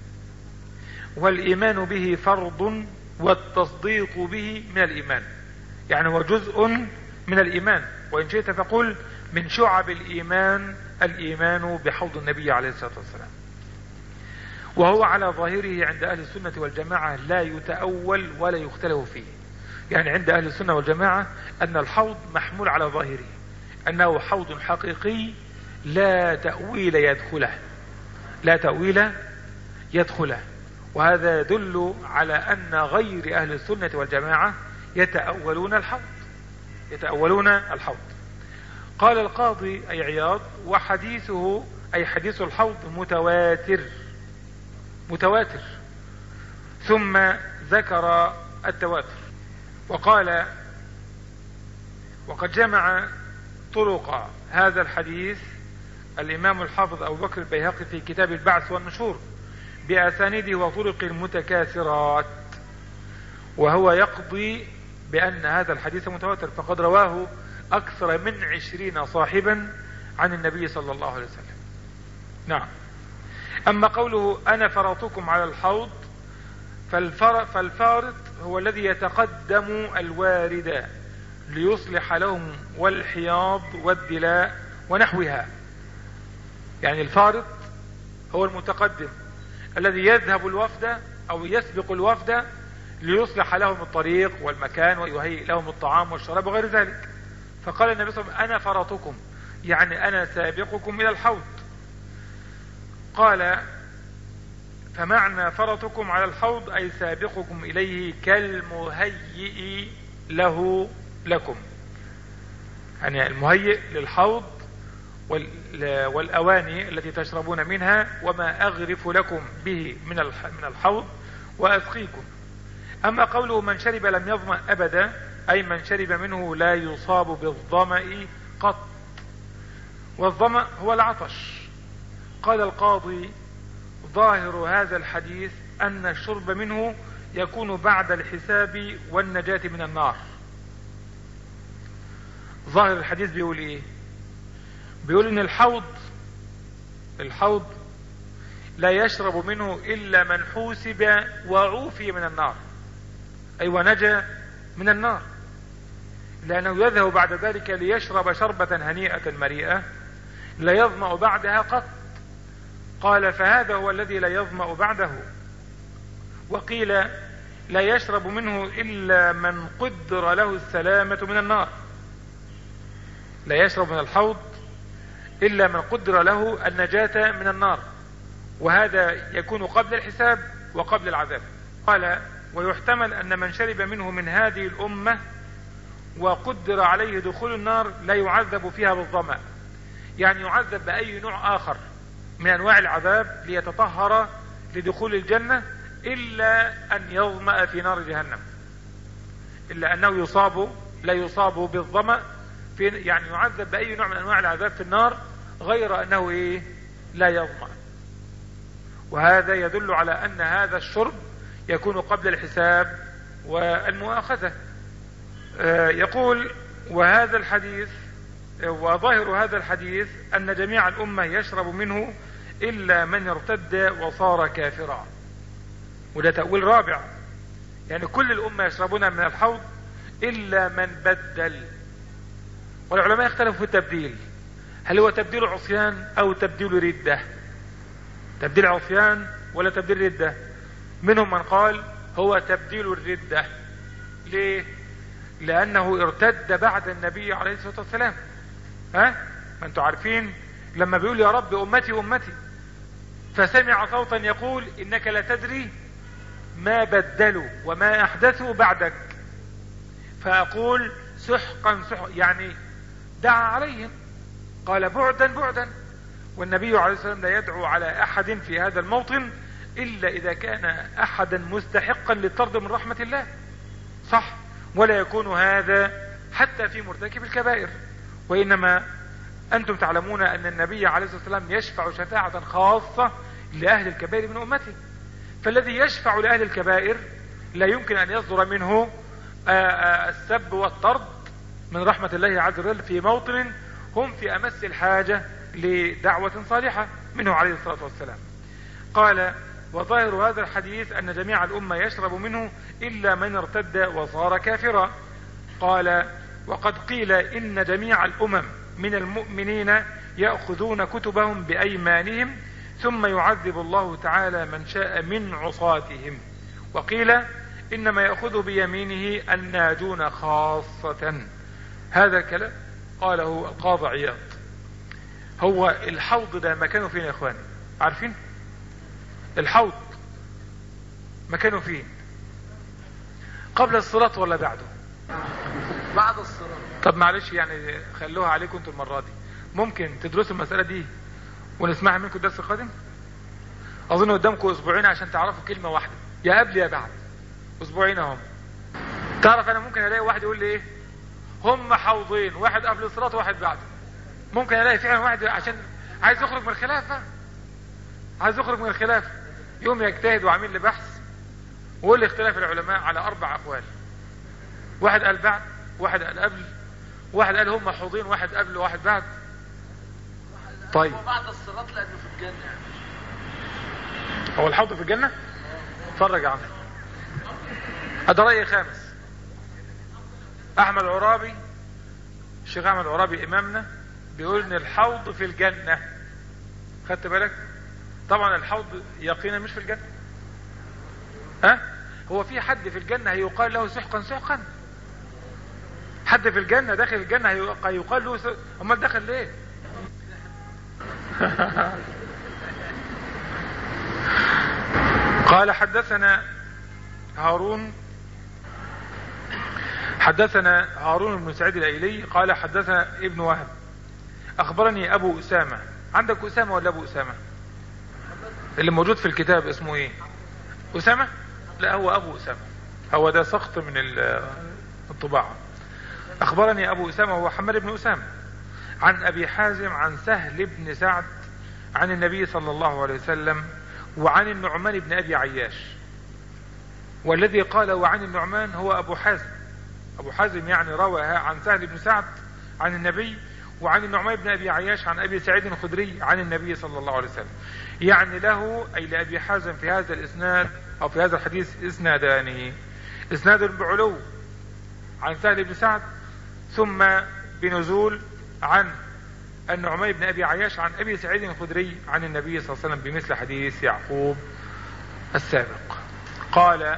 Speaker 1: والإيمان به فرض والتصديق به من الإيمان، يعني هو جزء من الإيمان، وإن شئت فقل من شعب الإيمان الإيمان بحوض النبي عليه الصلاة والسلام. وهو على ظاهره عند أهل السنة والجماعة لا يتأول ولا يختلف فيه، يعني عند أهل السنة والجماعة أن الحوض محمول على ظاهره أنه حوض حقيقي لا تأويل يدخله، لا تأويل يدخله. وهذا يدل على أن غير أهل السنة والجماعة يتأولون الحوض، يتأولون الحوض. قال القاضي أي عياض وحديثه أي حديث الحوض متواتر، متواتر. ثم ذكر التواتر وقال وقد جمع طرق هذا الحديث الإمام الحافظ أبو بكر البيهقي في كتاب البعث والنشور بأسانيده وطرق متكاثرات، وهو يقضي بأن هذا الحديث متواتر، فقد رواه أكثر من عشرين صاحبا عن النبي صلى الله عليه وسلم. نعم. أما قوله أنا فرطكم على الحوض فالفارط هو الذي يتقدم الوارد ليصلح لهم والحياض والدلاء ونحوها، يعني الفارط هو المتقدم الذي يذهب الوفد أو يسبق الوفد ليصلح لهم الطريق والمكان ويهيئ لهم الطعام والشراب وغير ذلك. فقال النبي صلى الله عليه وسلم أنا فرطكم، يعني أنا سابقكم إلى الحوض. قال فمعنى فرطكم على الحوض أي سابقكم إليه كالمهيئ له لكم، يعني المهيئ للحوض والأواني التي تشربون منها وما أغرف لكم به من من الحوض وأسقيكم. أما قوله من شرب لم يظمأ أبدا أي من شرب منه لا يصاب بالظمأ قط، والظمأ هو العطش. قال القاضي ظاهر هذا الحديث أن الشرب منه يكون بعد الحساب والنجاة من النار. ظاهر الحديث بيقول ايه؟ بيقول ان الحوض الحوض لا يشرب منه الا من حوسب وعوفي من النار، اي ونجا من النار، لانه يذهب بعد ذلك ليشرب شربة هنيئة مريئة لا يظمأ بعدها قط. قال فهذا هو الذي لا يظمأ بعده. وقيل لا يشرب منه الا من قدر له السلامة من النار، لا يشرب من الحوض إلا من قدر له النجاة من النار، وهذا يكون قبل الحساب وقبل العذاب. قال ويحتمل أن من شرب منه من هذه الأمة وقدر عليه دخول النار لا يعذب فيها بالظمأ، يعني يعذب بأي نوع آخر من أنواع العذاب ليتطهر لدخول الجنة إلا أن يظمأ في نار جهنم، إلا أنه يصاب لا يصاب بالظمأ في، يعني يعذب بأي نوع من أنواع العذاب في النار غير أنه إيه؟ لا يظمأ. وهذا يدل على أن هذا الشرب يكون قبل الحساب والمؤاخذة. آه يقول وهذا الحديث وظاهر هذا الحديث أن جميع الأمة يشرب منه إلا من ارتد وصار كافرا. وده تأويل رابع، يعني كل الأمة يشربون من الحوض إلا من بدل. والعلماء اختلفوا في التبديل، هل هو تبديل عصيان أو تبديل ردة؟ تبديل عصيان ولا تبديل ردة؟ منهم من قال هو تبديل الردة. ليه؟ لأنه ارتد بعد النبي عليه الصلاة والسلام. ها؟ ما انتوا عارفين لما بيقول يا رب أمتي أمتي، فسمع صوتا يقول إنك لا تدري ما بدلوا وما أحدثوا بعدك، فأقول سحقا سحقا، يعني دعا عليهم، قال بعدا بعدا. والنبي عليه الصلاة والسلام لا يدعو على أحد في هذا الموطن إلا إذا كان أحدا مستحقا للطرد من رحمة الله، صح؟ ولا يكون هذا حتى في مرتكب الكبائر. وإنما أنتم تعلمون أن النبي عليه الصلاة والسلام يشفع شفاعة خاصة لأهل الكبائر من أمته، فالذي يشفع لأهل الكبائر لا يمكن أن يصدر منه السب والطرد من رحمة الله عز وجل في موطن هم في أمس الحاجة لدعوة صالحة منه عليه الصلاة والسلام. قال وظاهر هذا الحديث أن جميع الأمة يشرب منه إلا من ارتد وصار كافرا. قال وقد قيل إن جميع الأمم من المؤمنين يأخذون كتبهم بأيمانهم ثم يعذب الله تعالى من شاء من عصاتهم. وقيل إنما يأخذ بيمينه الناجون خاصة. هذا الكلام قاله القاضي عياض. هو الحوض ده مكانه فين يا اخواني؟ عارفين الحوض مكانه فين؟ قبل الصلاة ولا بعده؟
Speaker 2: بعد الصلاة.
Speaker 1: طب معلش يعني خلوها عليكم انتوا المرة دي، ممكن تدرسوا المسألة دي ونسمعها منكم الدرس القادم؟ اظن قدامكم اسبوعين عشان تعرفوا كلمة واحدة، يا قبل يا بعد، اسبوعين اهم. تعرف انا ممكن الاقي واحد يقول لي ايه؟ هم حوضين، واحد قبل الصلاة وواحد بعده. ممكن الاقي فعلا واحد عشان عايز يخرج من الخلافة، عايز يخرج من الخلافة يوم يجتهد وعامل لي بحث ويقول لي اختلاف العلماء على اربع اقوال، واحد قال بعد، واحد قال قبل، واحد قال هم حوضين، واحد قبل وواحد بعد. طيب
Speaker 2: بعد الصلاة لأنه في الجنة.
Speaker 1: هو الحوض في الجنة؟ اتفرج عنه. هذا رأي خامس. احمد عرابي، الشيخ احمد عرابي امامنا بيقول ان الحوض في الجنة. خدت بالك؟ طبعا الحوض يقينا مش في الجنة. ها؟ هو في حد في الجنة هيقال له سحقا سحقا؟ حد في الجنة داخل الجنة هيقال له سحقا؟ امال دخل ليه؟ قال حدثنا هارون حدثنا هارون بن سعيد الايلي قال حدثنا ابن وهب اخبرني ابو اسامة. عندك اسامة ولا ابو اسامة؟ اللي موجود في الكتاب اسمه ايه؟ اسامة؟ لا هو ابو اسامة، هو ده سقط من الطباعة. اخبرني ابو اسامة هو حماد بن اسامة عن ابي حازم عن سهل بن سعد عن النبي صلى الله عليه وسلم وعن النعمان بن ابي عياش. والذي قال وعن النعمان هو ابو حازم. ابو حازم يعني روى عن سهل بن سعد عن النبي، وعن النعمان بن ابي عياش عن ابي سعيد الخدري عن النبي صلى الله عليه وسلم. يعني له اي لابي حازم في هذا الاسناد او في هذا الحديث اسنادان، اسناد بعلو عن سهل بن سعد ثم بنزول عن النعمان بن ابي عياش عن ابي سعيد الخدري عن النبي صلى الله عليه وسلم بمثل حديث يعقوب السابق. قال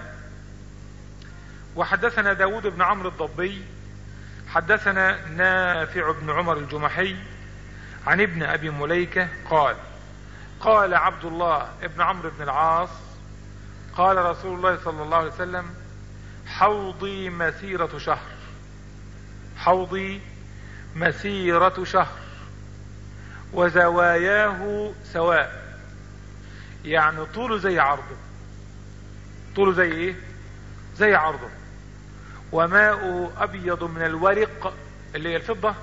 Speaker 1: وحدثنا داود بن عمرو الضبي حدثنا نافع بن عمر الجمحي عن ابن ابي مليكة قال قال عبد الله بن عمرو بن العاص قال رسول الله صلى الله عليه وسلم حوضي مسيرة شهر، حوضي مسيرة شهر وزواياه سواء، يعني طوله زي عرضه. طوله زي ايه؟ زي عرضه. وماءه ابيض من الورق اللي هي الفضة،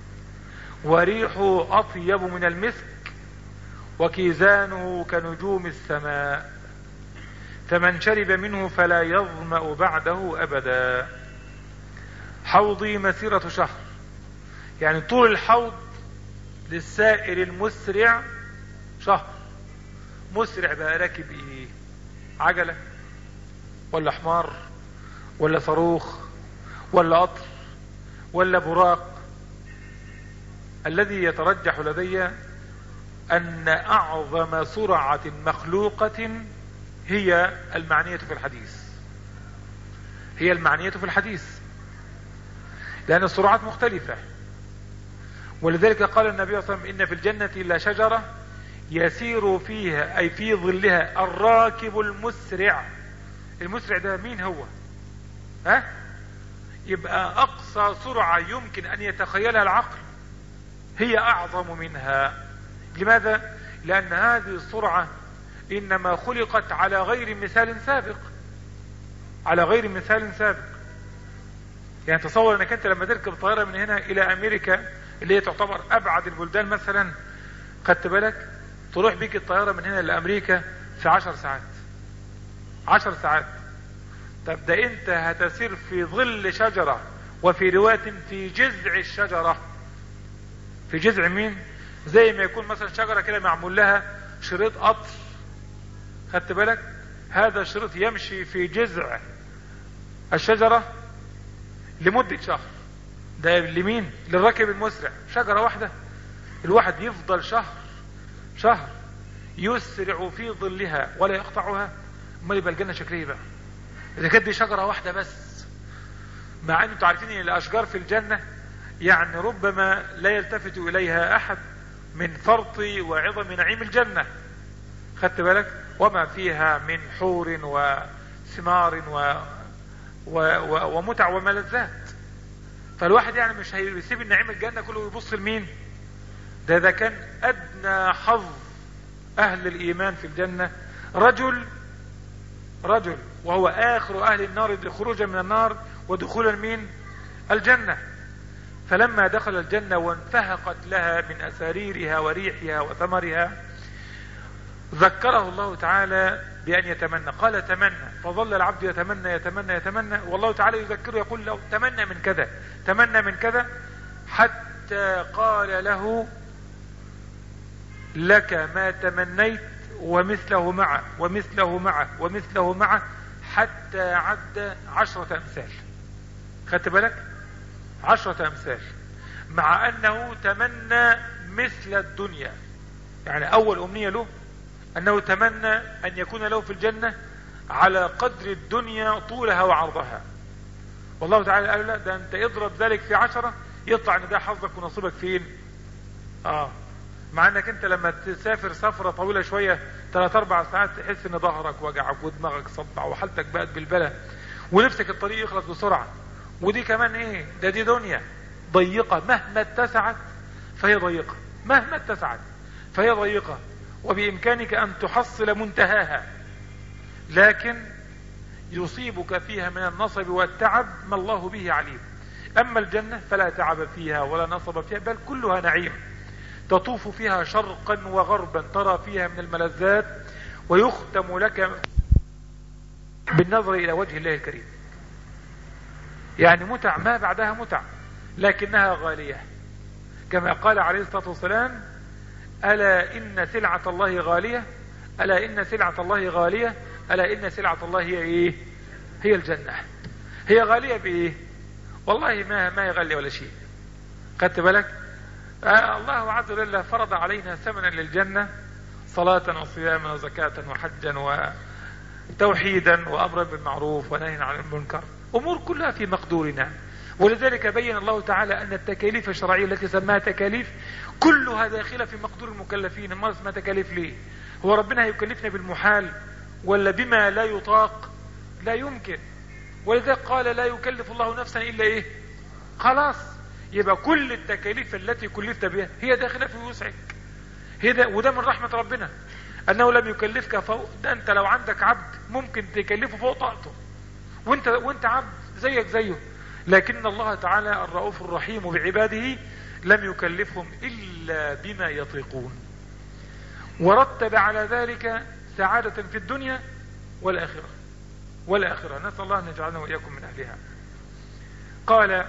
Speaker 1: وريحه اطيب من المسك، وكيزانه كنجوم السماء، فمن شرب منه فلا يظمأ بعده ابدا. حوضي مسيرة شهر، يعني طول الحوض للسائر المسرع شهر. مسرع بقى راكب ايه؟ عجلة ولا حمار ولا صاروخ ولا قطر ولا براق؟ الذي يترجح لدي ان اعظم سرعة مخلوقة هي المعنية في الحديث، هي المعنية في الحديث، لان السرعات مختلفة. ولذلك قال النبي صلى الله عليه وسلم: ان في الجنة الا شجرة يسير فيها اي في ظلها الراكب المسرع. المسرع ده مين هو؟ ها؟ يبقى اقصى سرعة يمكن ان يتخيلها العقل هي اعظم منها. لماذا؟ لان هذه السرعة انما خلقت على غير مثال سابق، على غير مثال سابق. يعني تصور انك انت لما تركب طائرة من هنا الى امريكا اللي هي تعتبر ابعد البلدان مثلا، خدت بالك، تروح بيك الطائرة من هنا لامريكا في عشر ساعات، عشر ساعات. طب ده انت هتسير في ظل شجرة، وفي رواية في جذع الشجرة. في جذع مين؟ زي ما يكون مثلا شجرة كده معمول لها شريط قطر، خدت بالك، هذا الشريط يمشي في جذع الشجرة لمدة شهر. ده لمين؟ للراكب المسرع. شجرة واحدة الواحد يفضل شهر، شهر يسرع في ظلها ولا يقطعها. امال يبقى الجنة شكلها بقى اذا كانت دي شجرة واحدة بس، مع ان انتوا عارفين ان الاشجار في الجنة يعني ربما لا يلتفت اليها احد من فرط وعظم نعيم الجنة، خدت بالك، وما فيها من حور وثمار و... و... و... ومتع وملذات. فالواحد يعني مش هيسيب النعيم الجنة كله ويبص لمين؟ ده اذا كان ادنى حظ اهل الايمان في الجنة رجل رجل وهو اخر اهل النار خروجا من النار ودخولا من الجنة. فلما دخل الجنة وانفهقت لها من اساريرها وريحها وثمرها، ذكره الله تعالى بان يتمنى. قال: تمنى. فظل العبد يتمنى يتمنى يتمنى، والله تعالى يذكره يقول له: تمنى من كذا، تمنى من كذا، حتى قال له: لك ما تمنيت ومثله معه ومثله معه ومثله معه، حتى عد عشرة امثال. خدت بالك؟ عشرة امثال، مع انه تمنى مثل الدنيا. يعني اول امنية له انه تمنى ان يكون له في الجنة على قدر الدنيا طولها وعرضها. والله تعالى قال: لا، ده انت اضرب ذلك في عشرة يطلع ان ده حظك ونصيبك فين؟ اه مع انك انت لما تسافر سفرة طويلة شوية ثلاث اربع ساعات تحس ان ظهرك وجعك ودماغك صدع وحالتك بقت بالبلة ونفسك الطريق يخلص بسرعة. ودي كمان ايه؟ ده دي دنيا ضيقة، مهما اتسعت فهي ضيقة، مهما اتسعت فهي ضيقة، وبامكانك ان تحصل منتهاها، لكن يصيبك فيها من النصب والتعب ما الله به عليم. اما الجنة فلا تعب فيها ولا نصب فيها، بل كلها نعيم، تطوف فيها شرقا وغربا، ترى فيها من الملذات، ويختم لك بالنظر الى وجه الله الكريم. يعني متع ما بعدها متع، لكنها غالية، كما قال عليه الصلاة والسلام: ألا إن سلعة الله غالية، ألا إن سلعة الله غالية، ألا إن سلعة الله هي إيه؟ هي الجنة. هي غالية بإيه؟ والله ما ما هي غالية ولا شيء. خدت بالك؟ آه الله عز وجل فرض علينا ثمنا للجنة: صلاة وصياما وزكاة وحجا وتوحيدا وأمرا بالمعروف ونهيا عن المنكر، أمور كلها في مقدورنا. ولذلك بين الله تعالى أن التكاليف الشرعية التي سماها تكاليف كلها داخلة في مقدور المكلفين. ما اسمها تكاليف ليه؟ هو ربنا هيكلفنا بالمحال ولا بما لا يطاق؟ لا يمكن. ولذلك قال: لا يكلف الله نفسا إلا إيه؟ خلاص، يبقى كل التكاليف التي كلفت بها هي داخلة في وسعك. هذا وده من رحمة ربنا أنه لم يكلفك فوق. ده أنت لو عندك عبد ممكن تكلفه فوق طاقته، وانت وانت عبد زيك زيه، لكن الله تعالى الرؤوف الرحيم بعباده لم يكلفهم إلا بما يطيقون، ورتب على ذلك سعادة في الدنيا والآخرة والآخرة. نسأل الله أن يجعلنا وإياكم من أهلها. قال: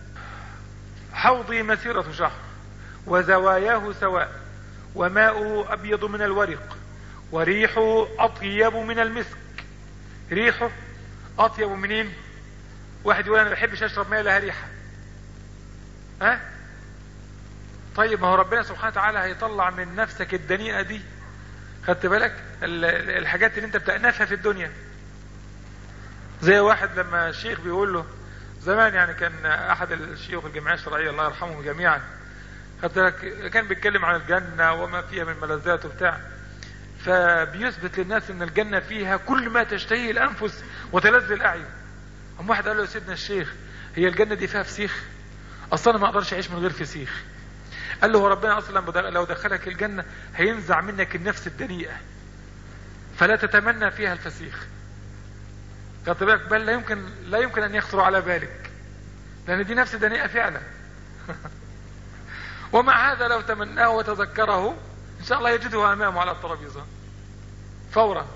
Speaker 1: حوضي مسيرة شهر وزواياه سواء، وماؤه أبيض من الورق، وريحه أطيب من المسك. ريحه اطيب منين؟ واحد يقول انا ما بحبش اشرب ميه لها ريحه. ها أه؟ طيب ما هو ربنا سبحانه وتعالى هيطلع من نفسك الدنيئه دي، خدت بالك الحاجات اللي انت بتأنفها في الدنيا. زي واحد لما الشيخ بيقول له زمان، يعني كان احد الشيوخ الجمعيه الشرعيه الله يرحمهم جميعا، خدت بالك، كان بيتكلم عن الجنه وما فيها من ملذات وبتاع، فبيثبت للناس ان الجنه فيها كل ما تشتهيه الانفس وتلذ الاعين. هم واحد قال له يا سيدنا الشيخ هي الجنه دي فيها فسيخ؟ اصلا انا ما اقدرش اعيش من غير فسيخ. قال له هو ربنا اصلا لو دخلك الجنه هينزع منك النفس الدنيئه فلا تتمنى فيها الفسيخ، خدت بالك، بل لا يمكن لا يمكن ان يخطر على بالك، لان دي نفس دنيئه فعلا. ومع هذا لو تمناه وتذكره ان شاء الله يجده امامه على الترابيزه فورا.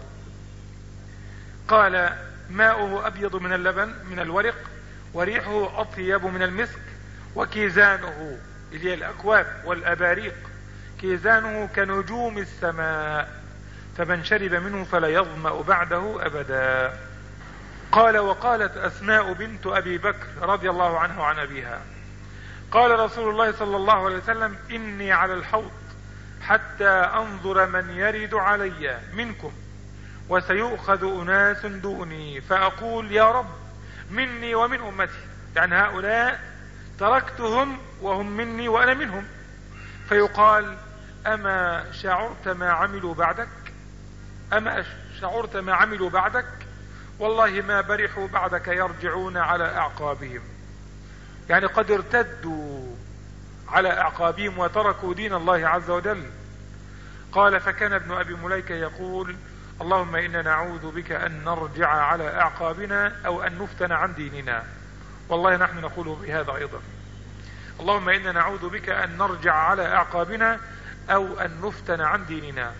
Speaker 1: قال ماؤه ابيض من اللبن من الورق، وريحه اطيب من المسك، وكيزانه اللي هي الاكواب والاباريق كيزانه كنجوم السماء، فمن شرب منه فلا يظمأ بعده ابدا. قال وقالت اسماء بنت ابي بكر رضي الله عنه وعن ابيها قال رسول الله صلى الله عليه وسلم اني على الحوض حتى انظر من يرد علي منكم وسيؤخذ اناس دوني فاقول يا رب مني ومن امتي، يعني هؤلاء تركتهم وهم مني وانا منهم، فيقال اما شعرت ما عملوا بعدك اما شعرت ما عملوا بعدك والله ما برحوا بعدك يرجعون على اعقابهم، يعني قد ارتدوا على اعقابهم وتركوا دين الله عز وجل. قال فكان ابن ابي مليكة يقول اللهم انا نعوذ بك ان نرجع على اعقابنا او ان نفتن عن ديننا، والله نحن نقول بهذا ايضا، اللهم انا نعوذ بك ان نرجع على اعقابنا او ان نفتن عن ديننا.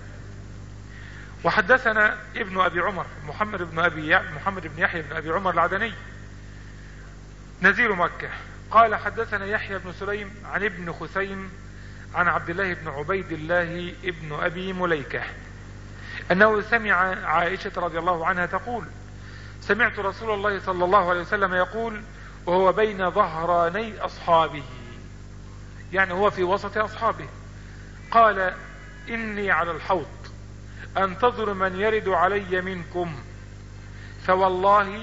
Speaker 1: وحدثنا ابن ابي عمر محمد بن ابي محمد بن يحيى بن ابي عمر العدني نزيل مكة قال حدثنا يحيى بن سليم عن ابن خثيم عن عبد الله بن عبيد الله ابن ابي مليكة انه سمع عائشة رضي الله عنها تقول سمعت رسول الله صلى الله عليه وسلم يقول وهو بين ظهراني اصحابه، يعني هو في وسط اصحابه، قال اني على الحوض انتظر من يرد علي منكم فوالله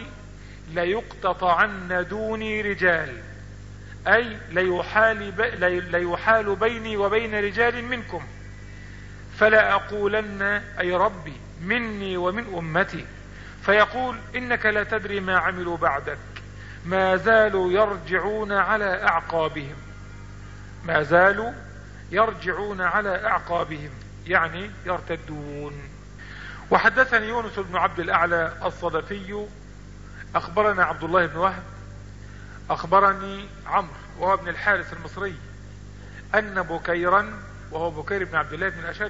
Speaker 1: ليقتطعن دوني رجال، اي ليحال, ب... ليحال بيني وبين رجال منكم، فلا اقولن اي ربي مني ومن امتي، فيقول انك لا تدري ما عملوا بعدك، ما زالوا يرجعون على اعقابهم، ما زالوا يرجعون على اعقابهم يعني يرتدون. وحدثني يونس بن عبد الاعلى الصدفي اخبرنا عبد الله بن وهب اخبرني عمرو وهو ابن الحارث المصري ان بكيرا وهو بكير بن عبد الله بن الاشج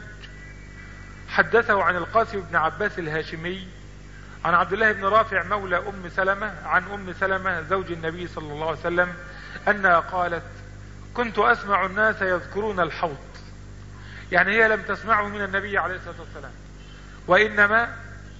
Speaker 1: حدثه عن القاسم بن عباس الهاشمي عن عبد الله بن رافع مولى ام سلمة عن ام سلمة زوج النبي صلى الله عليه وسلم انها قالت كنت اسمع الناس يذكرون الحوض، يعني هي لم تسمعه من النبي عليه الصلاة والسلام وانما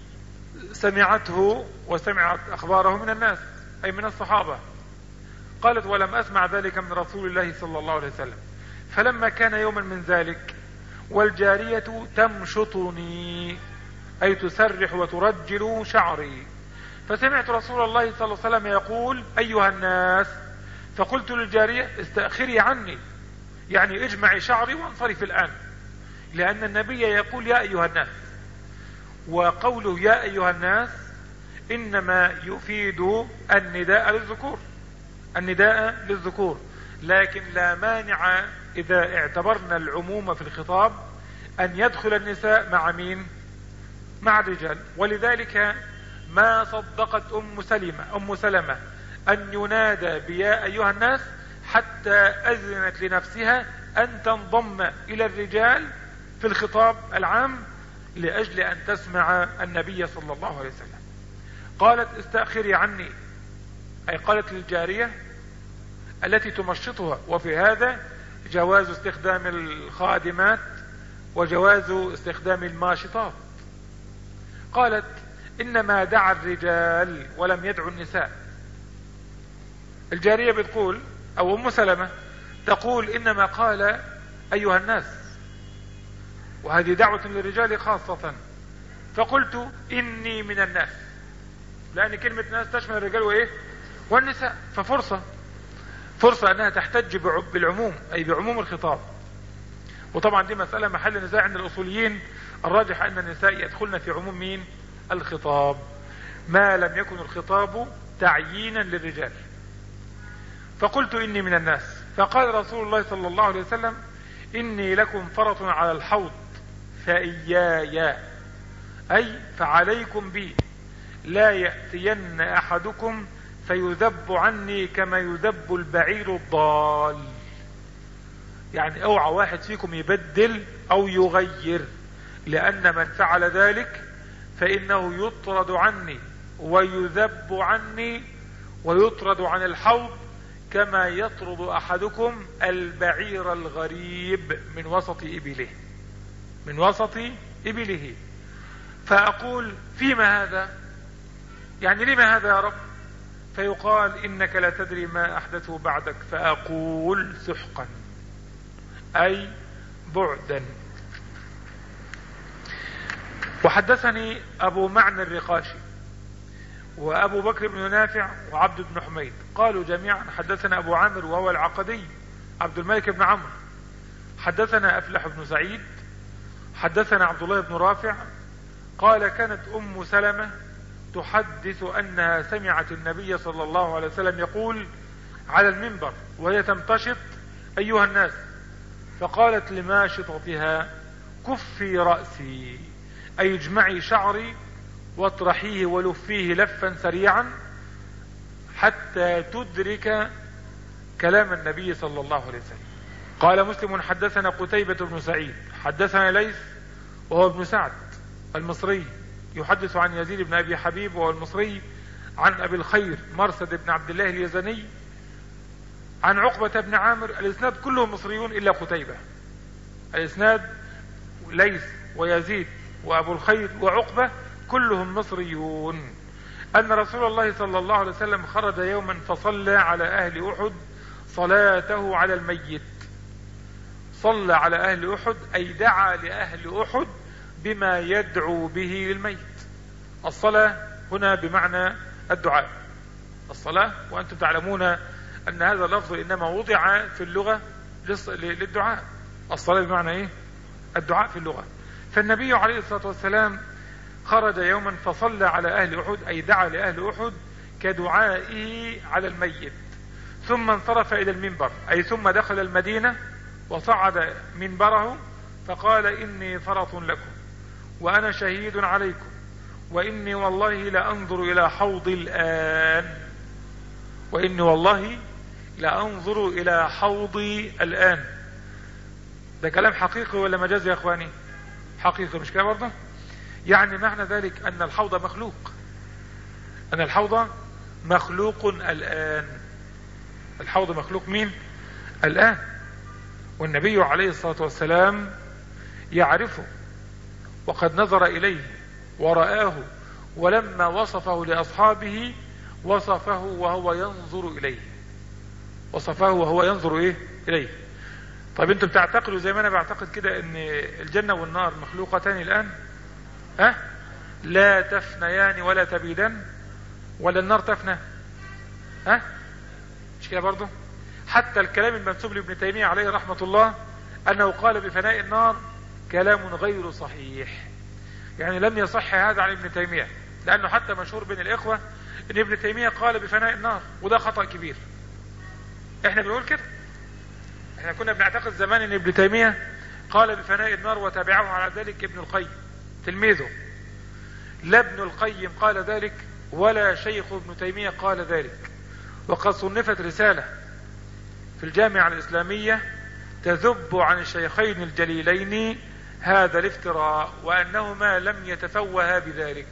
Speaker 1: سمعته وسمعت اخباره من الناس اي من الصحابة. قالت ولم اسمع ذلك من رسول الله صلى الله عليه وسلم، فلما كان يوما من ذلك والجارية تمشطني اي تسرح وترجل شعري، فسمعت رسول الله صلى الله عليه وسلم يقول ايها الناس، فقلت للجارية استأخري عني، يعني اجمعي شعري وانصرف الان، لان النبي يقول يا ايها الناس، وقوله يا ايها الناس انما يفيد النداء للذكور النداء للذكور لكن لا مانع اذا اعتبرنا العموم في الخطاب ان يدخل النساء مع مين؟ مع الرجال. ولذلك ما صدقت ام سلمة ام سلمة ان ينادى بيا ايها الناس حتى اذنت لنفسها ان تنضم الى الرجال في الخطاب العام لاجل ان تسمع النبي صلى الله عليه وسلم. قالت استأخري عني، اي قالت للجارية التي تمشطها، وفي هذا جواز استخدام الخادمات وجواز استخدام الماشطات. قالت إنما دعا الرجال ولم يدعو النساء. الجارية بتقول أو أم سلمة تقول إنما قال أيها الناس، وهذه دعوة للرجال خاصة. فقلت إني من الناس، لأن كلمة ناس تشمل الرجال وإيه والنساء، ففرصة فرصة أنها تحتج بالعموم أي بعموم الخطاب. وطبعا دي مسألة محل نزاع عند الأصوليين، الراجح أن النساء يدخلن في عموم مين الخطاب ما لم يكن الخطاب تعيينا للرجال. فقلت إني من الناس. فقال رسول الله صلى الله عليه وسلم إني لكم فرط على الحوض فإياي، أي فعليكم بي، لا يأتين أحدكم فيذب عني كما يذب البعير الضال. يعني اوعى واحد فيكم يبدل او يغير، لان من فعل ذلك فانه يطرد عني ويذب عني ويطرد عن الحوض كما يطرد احدكم البعير الغريب من وسط ابله من وسط ابله. فاقول فيما هذا، يعني لما هذا يا رب؟ فيقال إنك لا تدري ما أحدثه بعدك، فأقول سحقا أي بعدا. وحدثني أبو معنى الرقاشي وأبو بكر بن نافع وعبد بن حميد قالوا جميعا حدثنا أبو عامر وهو العقدي عبد الملك بن عمرو، حدثنا أفلح بن سعيد، حدثنا عبد الله بن رافع قال كانت أم سلمة تحدث أنها سمعت النبي صلى الله عليه وسلم يقول على المنبر وهي تمتشط أيها الناس، فقالت لماشطتها كفي رأسي، أي اجمعي شعري واطرحيه ولفيه لفا سريعا حتى تدرك كلام النبي صلى الله عليه وسلم. قال مسلم حدثنا قتيبة بن سعيد حدثنا ليث وهو ابن سعد المصري يحدث عن يزيد بن أبي حبيب وهو المصري عن أبي الخير مرثد بن عبد الله اليزني عن عقبة بن عامر. الإسناد كلهم مصريون إلا قتيبة. الإسناد ليث ويزيد وأبو الخير وعقبة كلهم مصريون. أن رسول الله صلى الله عليه وسلم خرج يوما فصلى على أهل أحد صلاته على الميت. صلى على أهل أحد أي دعا لأهل أحد بما يدعو به للميت. الصلاة هنا بمعنى الدعاء، الصلاة، وأنتم تعلمون أن هذا اللفظ إنما وضع في اللغة للدعاء. الصلاة بمعنى إيه؟ الدعاء في اللغة. فالنبي عليه الصلاة والسلام خرج يوما فصلى على أهل أحد أي دعا لأهل أحد كدعائه على الميت، ثم انصرف إلى المنبر أي ثم دخل المدينة وصعد منبره فقال إني فرط لكم وأنا شهيد عليكم وإني والله لأنظر إلى حوضي الآن وإني والله لأنظر إلى حوضي الآن. ده كلام حقيقي ولا مجاز يا أخواني؟ حقيقي، مش كده برضه؟ يعني معنى ذلك أن الحوض مخلوق، أن الحوض مخلوق الآن. الحوض مخلوق مين؟ الآن. والنبي عليه الصلاة والسلام يعرفه وقد نظر إليه ورآه، ولما وصفه لأصحابه وصفه وهو ينظر إليه، وصفه وهو ينظر إيه؟ إليه. طيب انتم بتعتقدوا زي ما انا بعتقد كده ان الجنة والنار مخلوقتان الآن؟ ها؟ لا تفنيان ولا تبيدان؟ ولا النار تفنى؟ ها؟ مش كده برضه؟ حتى الكلام المنسوب لابن تيمية عليه رحمة الله أنه قال بفناء النار كلام غير صحيح، يعني لم يصح هذا عن ابن تيمية، لأنه حتى مشهور بين الإخوة أن ابن تيمية قال بفناء النار، وده خطأ كبير. احنا بنقول كده، احنا كنا بنعتقد زمان أن ابن تيمية قال بفناء النار وتابعه على ذلك ابن القيم تلميذه. لا ابن القيم قال ذلك ولا شيخ ابن تيمية قال ذلك، وقد صنفت رسالة في الجامعة الإسلامية تذب عن الشيخين الجليلين هذا الافتراء وأنهما لم يتفوها بذلك.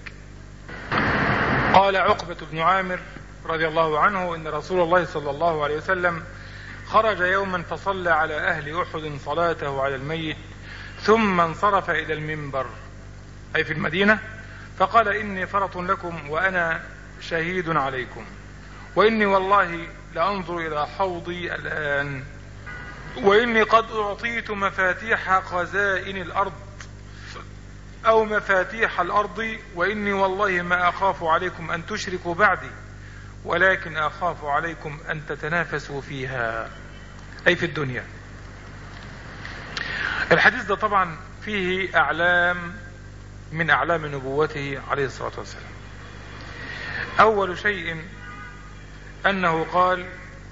Speaker 1: قال عقبة بن عامر رضي الله عنه إن رسول الله صلى الله عليه وسلم خرج يوما فصلى على أهل أحد صلاته على الميت ثم انصرف إلى المنبر أي في المدينة، فقال إني فرط لكم وأنا شهيد عليكم، وإني والله لأنظر إلى حوضي الآن، وإني قد أعطيت مفاتيح خزائن الأرض أو مفاتيح الأرض، وإني والله ما أخاف عليكم أن تشركوا بعدي، ولكن أخاف عليكم أن تتنافسوا فيها، أي في الدنيا. الحديث ده طبعا فيه أعلام من أعلام نبوته عليه الصلاة والسلام. أول شيء أنه قال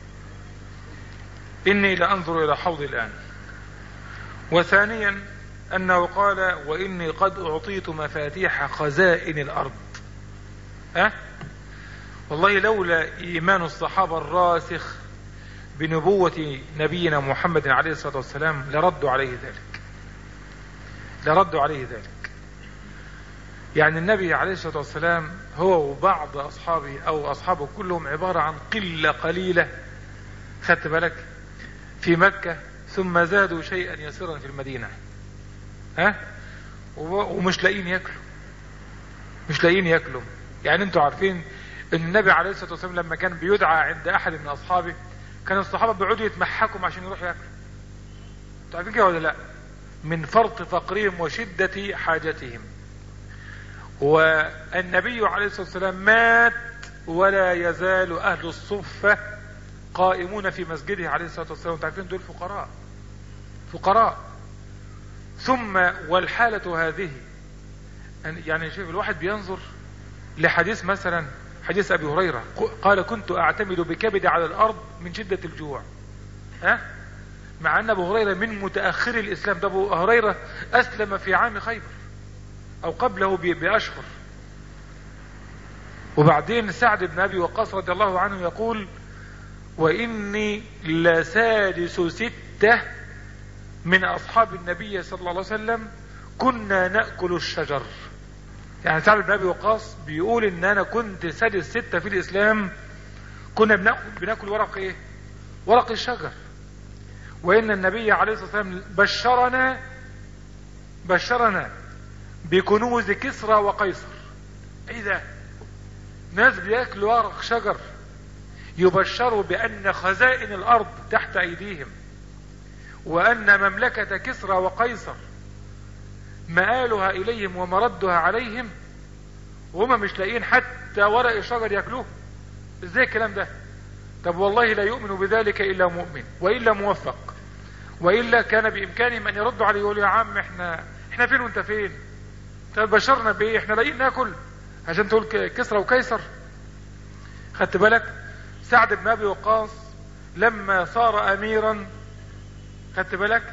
Speaker 1: إني لأنظر إلى حوضي الآن، وثانيا أنه قال وإني قد أعطيت مفاتيح خزائن الأرض. أه؟ والله لولا إيمان الصحابة الراسخ بنبوة نبينا محمد عليه الصلاة والسلام لردوا عليه ذلك لردوا عليه ذلك يعني النبي عليه الصلاة والسلام هو وبعض أصحابه أو أصحابه كلهم عبارة عن قلة قليلة، خدت بالك، في مكة، ثم زادوا شيئا يسيرا في المدينة، ها، ومش لاقين ياكلوا مش لاقين ياكلوا يعني انتوا عارفين ان النبي عليه الصلاة والسلام لما كان بيدعى عند احد من اصحابه كان الصحابة بيقعدوا يتمحكوا عشان يروحوا ياكلوا. انتوا عارفين كده ولا لا؟ من فرط فقرهم وشدة حاجتهم. والنبي عليه الصلاة والسلام مات ولا يزال اهل الصفة قائمون في مسجده عليه الصلاة والسلام. انتوا عارفين دول فقراء فقراء ثم والحالة هذه، يعني شوف الواحد بينظر لحديث مثلا حديث ابي هريرة قال كنت اعتمد بكبدي على الارض من شدة الجوع، ها، مع ان ابو هريرة من متأخر الاسلام. ده ابو هريرة اسلم في عام خيبر او قبله باشهر. وبعدين سعد بن ابي وقاص رضي الله عنه يقول واني لسادس ستة من اصحاب النبي صلى الله عليه وسلم كنا نأكل الشجر. يعني سعد بن ابي وقاص بيقول ان انا كنت سادس ستة في الاسلام كنا بناكل, بناكل ورق ايه؟ ورق الشجر. وان النبي عليه الصلاة والسلام بشرنا بشرنا بكنوز كسرى وقيصر. ايه ده؟ ناس بياكلوا ورق شجر يبشروا بان خزائن الارض تحت ايديهم، وان مملكة كسرى وقيصر مآلها اليهم ومردها عليهم، وهم مش لاقيين حتى ورق الشجر ياكلوه. ازاي الكلام ده؟ طب والله لا يؤمن بذلك الا مؤمن والا موفق، والا كان بامكانهم ان يردوا عليه يقولوا يا عم احنا احنا فين وانت فين؟ طب بشرنا بايه؟ احنا لاقيين ناكل عشان تقول كسرى وقيصر؟ خدت بالك؟ سعد بن ابي وقاص لما صار اميرا، خدت بالك،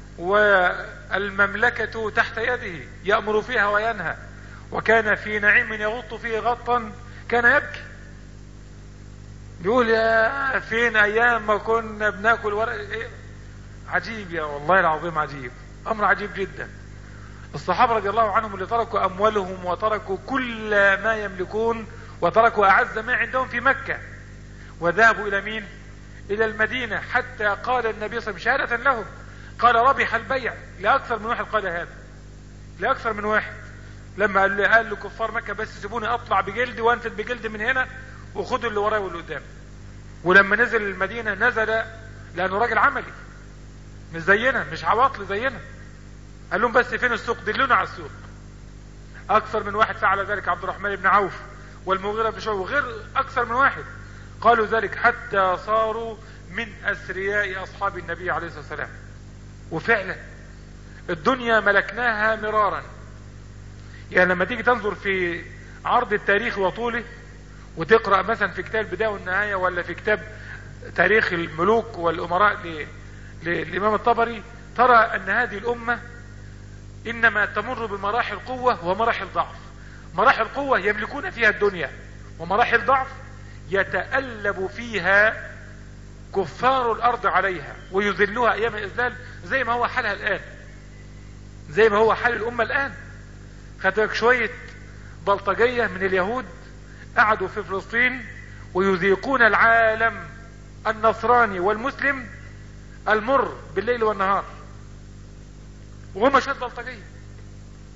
Speaker 1: والمملكة تحت يده يأمر فيها وينهى، وكان في نعيم يغط فيه غطا كان يبكي، بيقول يا فين ايام ما كنا بناكل ورق إيه؟ عجيب يا والله العظيم، عجيب، امر عجيب جدا. الصحابة رضي الله عنهم اللي تركوا اموالهم وتركوا كل ما يملكون وتركوا اعز ما عندهم في مكة وذهبوا الى مين؟ الى المدينة، حتى قال النبي صلى الله عليه وسلم شهادة لهم قال ربح البيع. لاكثر من واحد قال هذا، لاكثر من واحد، لما قال قال لكفار مكة بس سيبوني اطلع بجلدي وانزل بجلدي من هنا وخدوا اللي وراي واللي قدام. ولما نزل المدينة نزل لانه راجل عملي مش زينا، مش عواطل زينا، قال لهم بس فين السوق؟ دلونا على السوق. اكثر من واحد فعل ذلك، عبد الرحمن بن عوف والمغيرة بن شعبة وغير اكثر من واحد قالوا ذلك، حتى صاروا من اثرياء اصحاب النبي عليه الصلاة والسلام. وفعلا الدنيا ملكناها مرارا. يعني لما تيجي تنظر في عرض التاريخ وطوله وتقرأ مثلا في كتاب البداية والنهاية ولا في كتاب تاريخ الملوك والامراء للامام الطبري، ترى ان هذه الامة انما تمر بمراحل قوة ومراحل ضعف. مراحل قوة يملكون فيها الدنيا، ومراحل ضعف يتألب فيها كفار الارض عليها ويذلوها ايام الاذلال، زي ما هو حالها الان، زي ما هو حال الامة الان. خدتك شوية بلطجية من اليهود قعدوا في فلسطين ويذيقون العالم النصراني والمسلم المر بالليل والنهار، وهم شد بلطجية.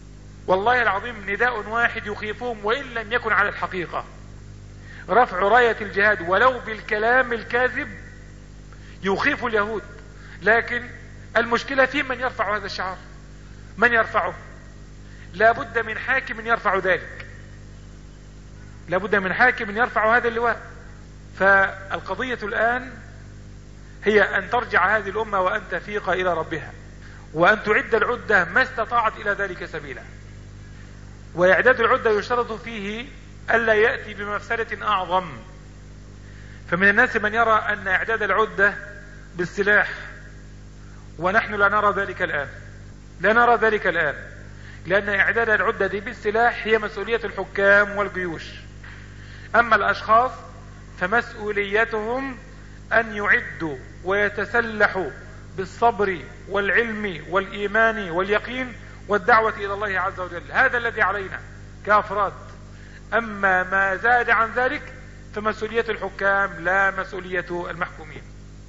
Speaker 1: والله العظيم نداء واحد يخيفهم وإن لم يكن على الحقيقة، رفع راية الجهاد ولو بالكلام الكاذب يخيف اليهود. لكن المشكلة في من يرفع هذا الشعار، من يرفعه؟ لا بد من حاكم يرفع ذلك، لا بد من حاكم يرفع هذا اللواء. فالقضية الآن هي أن ترجع هذه الأمة وأن تفيق إلى ربها، وأن تعد العدة ما استطاعت إلى ذلك سبيلا. وإعداد العدة يشترط فيه ألا يأتي بمفسدة أعظم. فمن الناس من يرى أن إعداد العدة بالسلاح، ونحن لا نرى ذلك الآن، لا نرى ذلك الآن، لأن إعداد العدة بالسلاح هي مسؤولية الحكام والجيوش. أما الأشخاص فمسؤوليتهم أن يعدوا ويتسلحوا بالصبر والعلم والإيمان واليقين والدعوة إلى الله عز وجل. هذا الذي علينا كأفراد. أما ما زاد عن ذلك فمسؤولية الحكام لا مسؤولية المحكومين.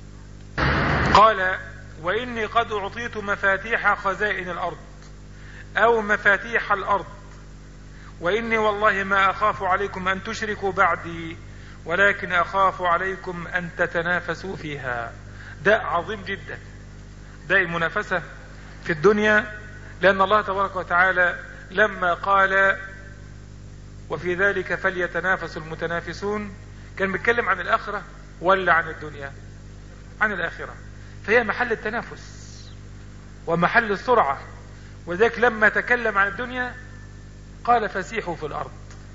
Speaker 1: قال: وإني قد أعطيت مفاتيح خزائن الأرض أو مفاتيح الأرض، وإني والله ما أخاف عليكم أن تشركوا بعدي، ولكن أخاف عليكم أن تتنافسوا فيها. داء عظيم جدا، داء المنافسة في الدنيا، لأن الله تبارك وتعالى لما قال وفي ذلك فليتنافس المتنافسون كان بيتكلم عن الآخرة ولا عن الدنيا؟ عن الآخرة، فهي محل التنافس ومحل السرعة. وذلك لما تكلم عن الدنيا قال فسيحوا في الأرض،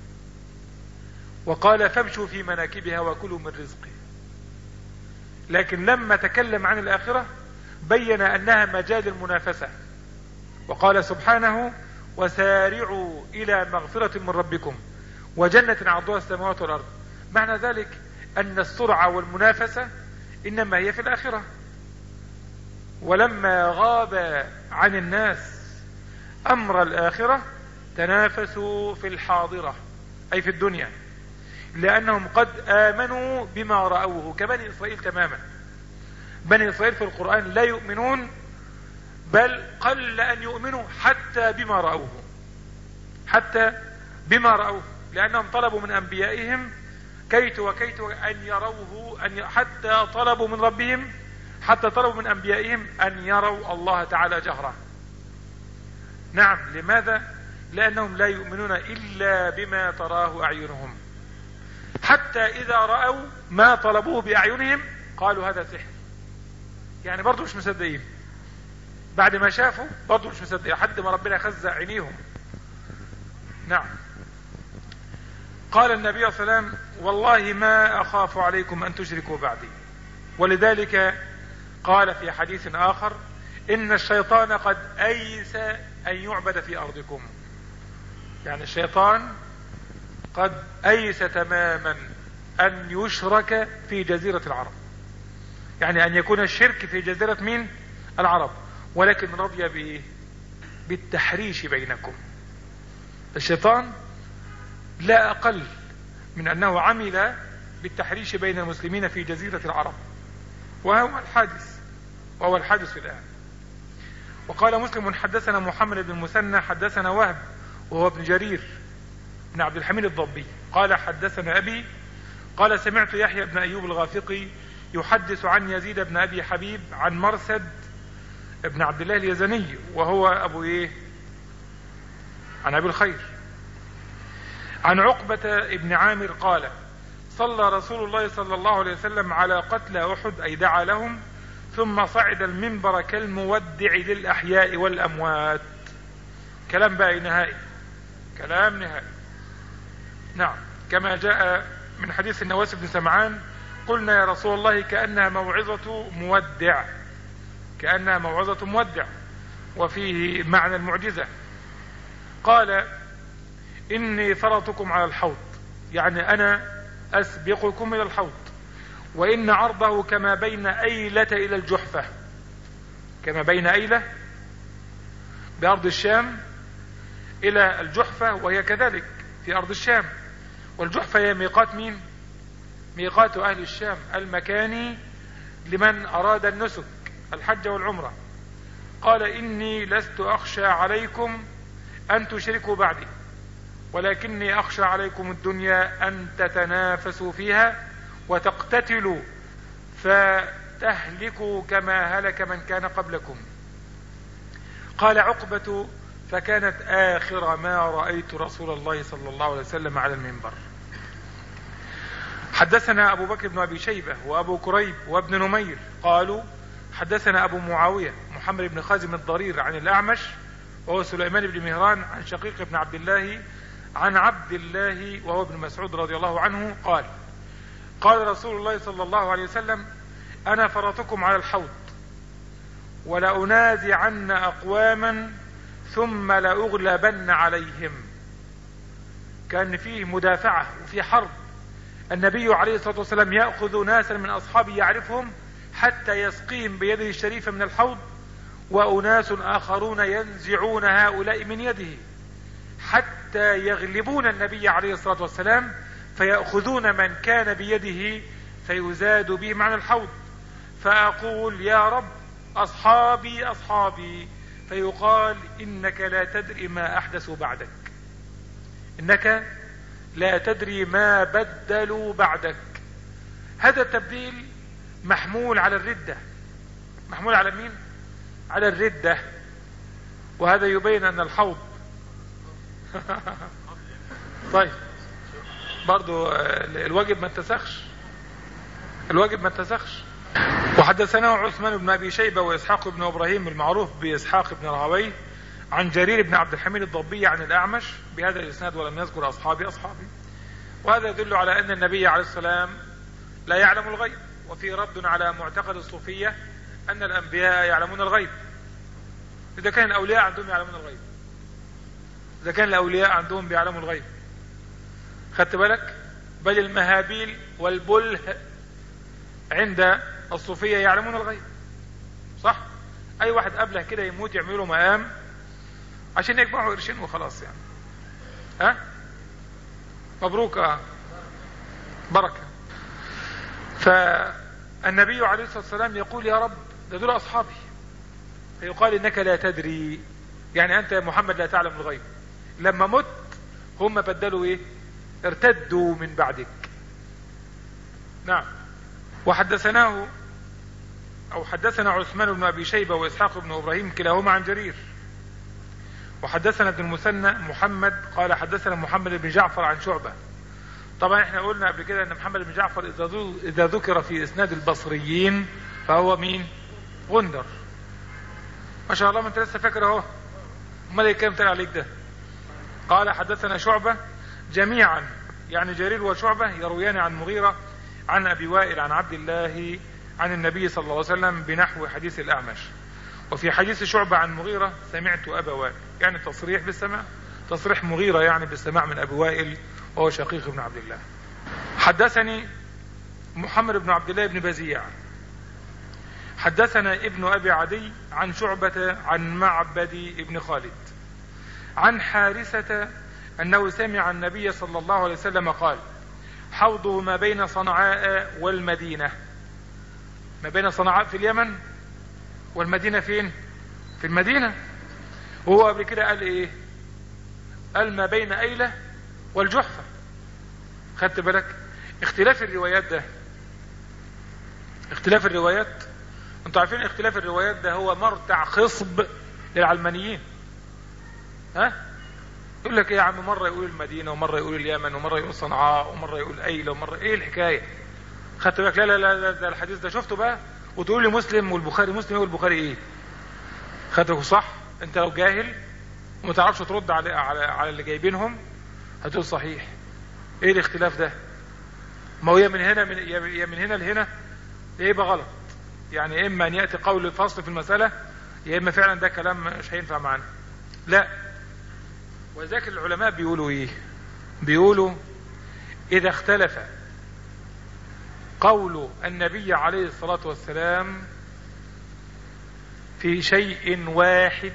Speaker 1: وقال فامشوا في مناكبها وكلوا من رزقه. لكن لما تكلم عن الآخرة بين أنها مجال المنافسة، وقال سبحانه وسارعوا إلى مغفرة من ربكم وجنة عرضها السماوات والأرض. معنى ذلك أن السرعة والمنافسة إنما هي في الآخرة. ولما غاب عن الناس أمر الآخرة تنافسوا في الحاضرة أي في الدنيا، لأنهم قد آمنوا بما رأوه كبني إسرائيل تماما. بني إسرائيل في القرآن لا يؤمنون، بل قل أن يؤمنوا حتى بما رأوه، حتى بما رأوه، لأنهم طلبوا من أنبيائهم كيت وكيت أن يروه، أن حتى طلبوا من ربهم، حتى طلبوا من أنبيائهم أن يروا الله تعالى جهرا. نعم، لماذا؟ لأنهم لا يؤمنون إلا بما تراه أعينهم، حتى إذا رأوا ما طلبوه بأعينهم قالوا هذا سحر. يعني برضو مش مصدقين، بعد ما شافوا برضو مش مصدقين حد ما ربنا خزع عينيهم. نعم. قال النبي صلى الله عليه وسلم والله ما أخاف عليكم أن تشركوا بعدي. ولذلك قال في حديث آخر إن الشيطان قد أيس أن يعبد في أرضكم. يعني الشيطان قد أيس تماما أن يشرك في جزيرة العرب، يعني أن يكون الشرك في جزيرة مين؟ العرب. ولكن رضي بإيه؟ بالتحريش بينكم. الشيطان لا أقل من أنه عمل بالتحريش بين المسلمين في جزيرة العرب، وهو الحادث وهو الحادث الآن. وقال مسلم حدثنا محمد بن المثنى حدثنا وهب وهو ابن جرير بن عبد الحميد الضبي قال حدثنا أبي قال سمعت يحيى بن أيوب الغافقي يحدث عن يزيد بن أبي حبيب عن مرسد ابن عبد الله اليزني وهو أبو إيه؟ عن أبي الخير عن عقبة ابن عامر قال صلى رسول الله صلى الله عليه وسلم على قتلى أحد أي دعا لهم ثم صعد المنبر كالمودع للأحياء والأموات. كلام بقى نهائي، كلام نهائي. نعم، كما جاء من حديث النواس بن سمعان قلنا يا رسول الله كأنها موعظة مودع، كأنها موعظة مودع، وفيه معنى المعجزة. قال إني فرطكم على الحوض، يعني أنا أسبقكم إلى الحوض، وإن عرضه كما بين أيلة إلى الجحفة، كما بين أيلة بأرض الشام إلى الجحفة، وهي كذلك في أرض الشام. والجحفة هي ميقات مين؟ ميقات أهل الشام المكاني لمن أراد النسك الحج والعمرة. قال إني لست أخشى عليكم أن تشركوا بعدي، ولكني أخشى عليكم الدنيا أن تتنافسوا فيها وتقتتلوا فتهلكوا كما هلك من كان قبلكم. قال عقبة: فكانت آخر ما رأيت رسول الله صلى الله عليه وسلم على المنبر. حدثنا أبو بكر بن أبي شيبة وأبو كريب وابن نمير قالوا حدثنا أبو معاوية محمد بن خازم الضرير عن الأعمش وهو سليمان بن مهران عن شقيق بن عبد الله عن عبد الله وهو ابن مسعود رضي الله عنه قال: قال رسول الله صلى الله عليه وسلم: أنا فرطكم على الحوض ولأنازعن أقواما ثم لأغلبن عليهم. كان فيه مدافعة وفي حرب، النبي عليه الصلاة والسلام يأخذ ناسا من أصحابه يعرفهم حتى يسقيهم بيده الشريفة من الحوض، وأناس آخرون ينزعون هؤلاء من يده حتى يغلبون النبي عليه الصلاة والسلام، فيأخذون من كان بيده فيزاد بهم عن الحوض، فأقول: يا رب أصحابي أصحابي، فيقال: إنك لا تدري ما أحدثوا بعدك، إنك لا تدري ما بدلوا بعدك. هذا التبديل محمول على الردة. محمول على مين؟ على الردة. وهذا يبين أن الحوض طيب برضو الواجب ما اتسخش، الواجب ما اتسخش. وحدثنا عثمان بن أبي شيبة وإسحاق بن إبراهيم المعروف بإسحاق بن راهويه عن جرير بن عبد الحميد الضبي عن الأعمش بهذا الإسناد ولم يذكر أصحابي أصحابي. وهذا يدل على أن النبي عليه السلام لا يعلم الغيب، وفي رد على معتقد الصوفية أن الأنبياء يعلمون الغيب. إذا كان الأولياء عندهم يعلمون الغيب، إذا كان الأولياء عندهم بيعلموا الغيب، خدت بالك؟ بل المهابيل والبله عند الصوفية يعلمون الغيب، صح؟ أي واحد قبله كده يموت يعملوا مقام عشان يجمعوا قرشين وخلاص يعني. ها؟ مبروك، اه بركة. فالنبي عليه الصلاة والسلام يقول: يا رب ده دول أصحابي، فيقال: إنك لا تدري، يعني أنت يا محمد لا تعلم الغيب. لما مت هم بدلوا إيه؟ ارتدوا من بعدك. نعم. وحدثناه أو حدثنا عثمان بن أبي شيبة وإسحاق بن إبراهيم كلاهما عن جرير. وحدثنا ابن المثنى محمد قال حدثنا محمد بن جعفر عن شعبة. طبعا احنا قلنا قبل كده ان محمد بن جعفر اذا ذكر في اسناد البصريين فهو مين؟ غندر. ما شاء الله، ما انت لسه فاكر اهو، امال ايه كام تاني عليك ده؟ قال حدثنا شعبة جميعا، يعني جرير وشعبة يرويان عن مغيرة عن ابي وائل عن عبد الله عن النبي صلى الله عليه وسلم بنحو حديث الأعمش. وفي حديث شعبة عن مغيرة سمعت أبا وائل، يعني تصريح بالسماع، تصريح مغيرة يعني بالسماع من أبي وائل وهو شقيق بن عبد الله. حدثني محمد بن عبد الله بن بزيع حدثنا ابن أبي عدي عن شعبة عن معبد ابن خالد عن حارثة أنه سمع النبي صلى الله عليه وسلم قال: حوضه ما بين صنعاء والمدينة. ما بين صنعاء في اليمن والمدينة فين؟ في المدينة. وهو قبل كده قال ايه؟ قال ما بين أيلة والجحفة. خدت بالك؟ اختلاف الروايات ده اختلاف الروايات انتوا عارفين اختلاف الروايات ده هو مرتع خصب للعلمانيين. ها؟ يقول لك ايه يا عم، مرة يقول المدينة ومرة يقول اليمن ومرة يقول صنعاء ومرة يقول أيلة ومرة ايه الحكاية؟ خدت بالك؟ لا لا لا ده الحديث ده شفته بقى وتقول لي مسلم والبخاري، مسلم يقول البخاري ايه؟ خدت بالك؟ صح؟ انت لو جاهل وما تعرفش ترد على على على اللي جايبينهم هتقول صحيح. ايه الاختلاف ده؟ ما هو يا من هنا من يا من هنا لهنا يا يبقى غلط. يعني اما ان ياتي قول الفصل في المساله، يا اما فعلا ده كلام مش هينفع معانا. لا، وذاك العلماء بيقولوا ايه؟ بيقولوا اذا اختلف قول النبي عليه الصلاة والسلام في شيء واحد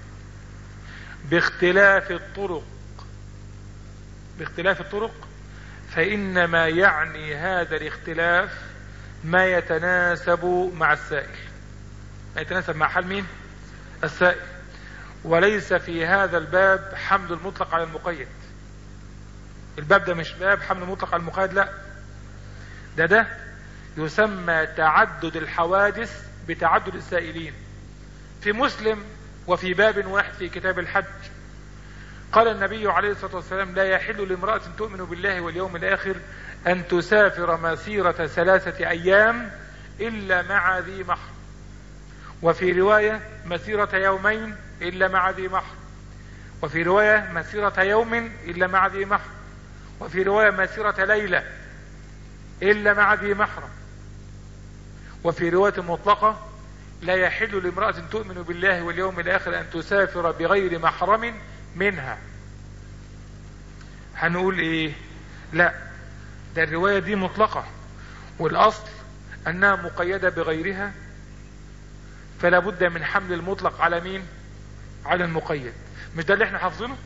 Speaker 1: باختلاف الطرق باختلاف الطرق فإنما يعني هذا الاختلاف ما يتناسب مع السائل، ما يتناسب مع حال مين؟ السائل. وليس في هذا الباب حمل المطلق على المقيد. الباب ده مش باب حمل المطلق على المقيد، لا، ده ده يسمى تعدد الحوادث بتعدد السائلين. في مسلم وفي باب واحد في كتاب الحج قال النبي عليه الصلاة والسلام: لا يحل لامرأة تؤمن بالله واليوم الآخر أن تسافر مسيرة ثلاثة أيام إلا مع ذي محرم، وفي رواية مسيرة يومين إلا مع ذي محرم، وفي رواية مسيرة يوم إلا مع ذي محرم، وفي رواية مسيرة ليلة إلا مع ذي محرم، وفي رواية مطلقة: لا يحل لامرأة تؤمن بالله واليوم الآخر أن تسافر بغير محرم منها. هنقول إيه؟ لا، ده الرواية دي مطلقة، والأصل أنها مقيدة بغيرها، فلا بد من حمل المطلق على مين؟ على المقيد. مش ده اللي احنا حافظينه؟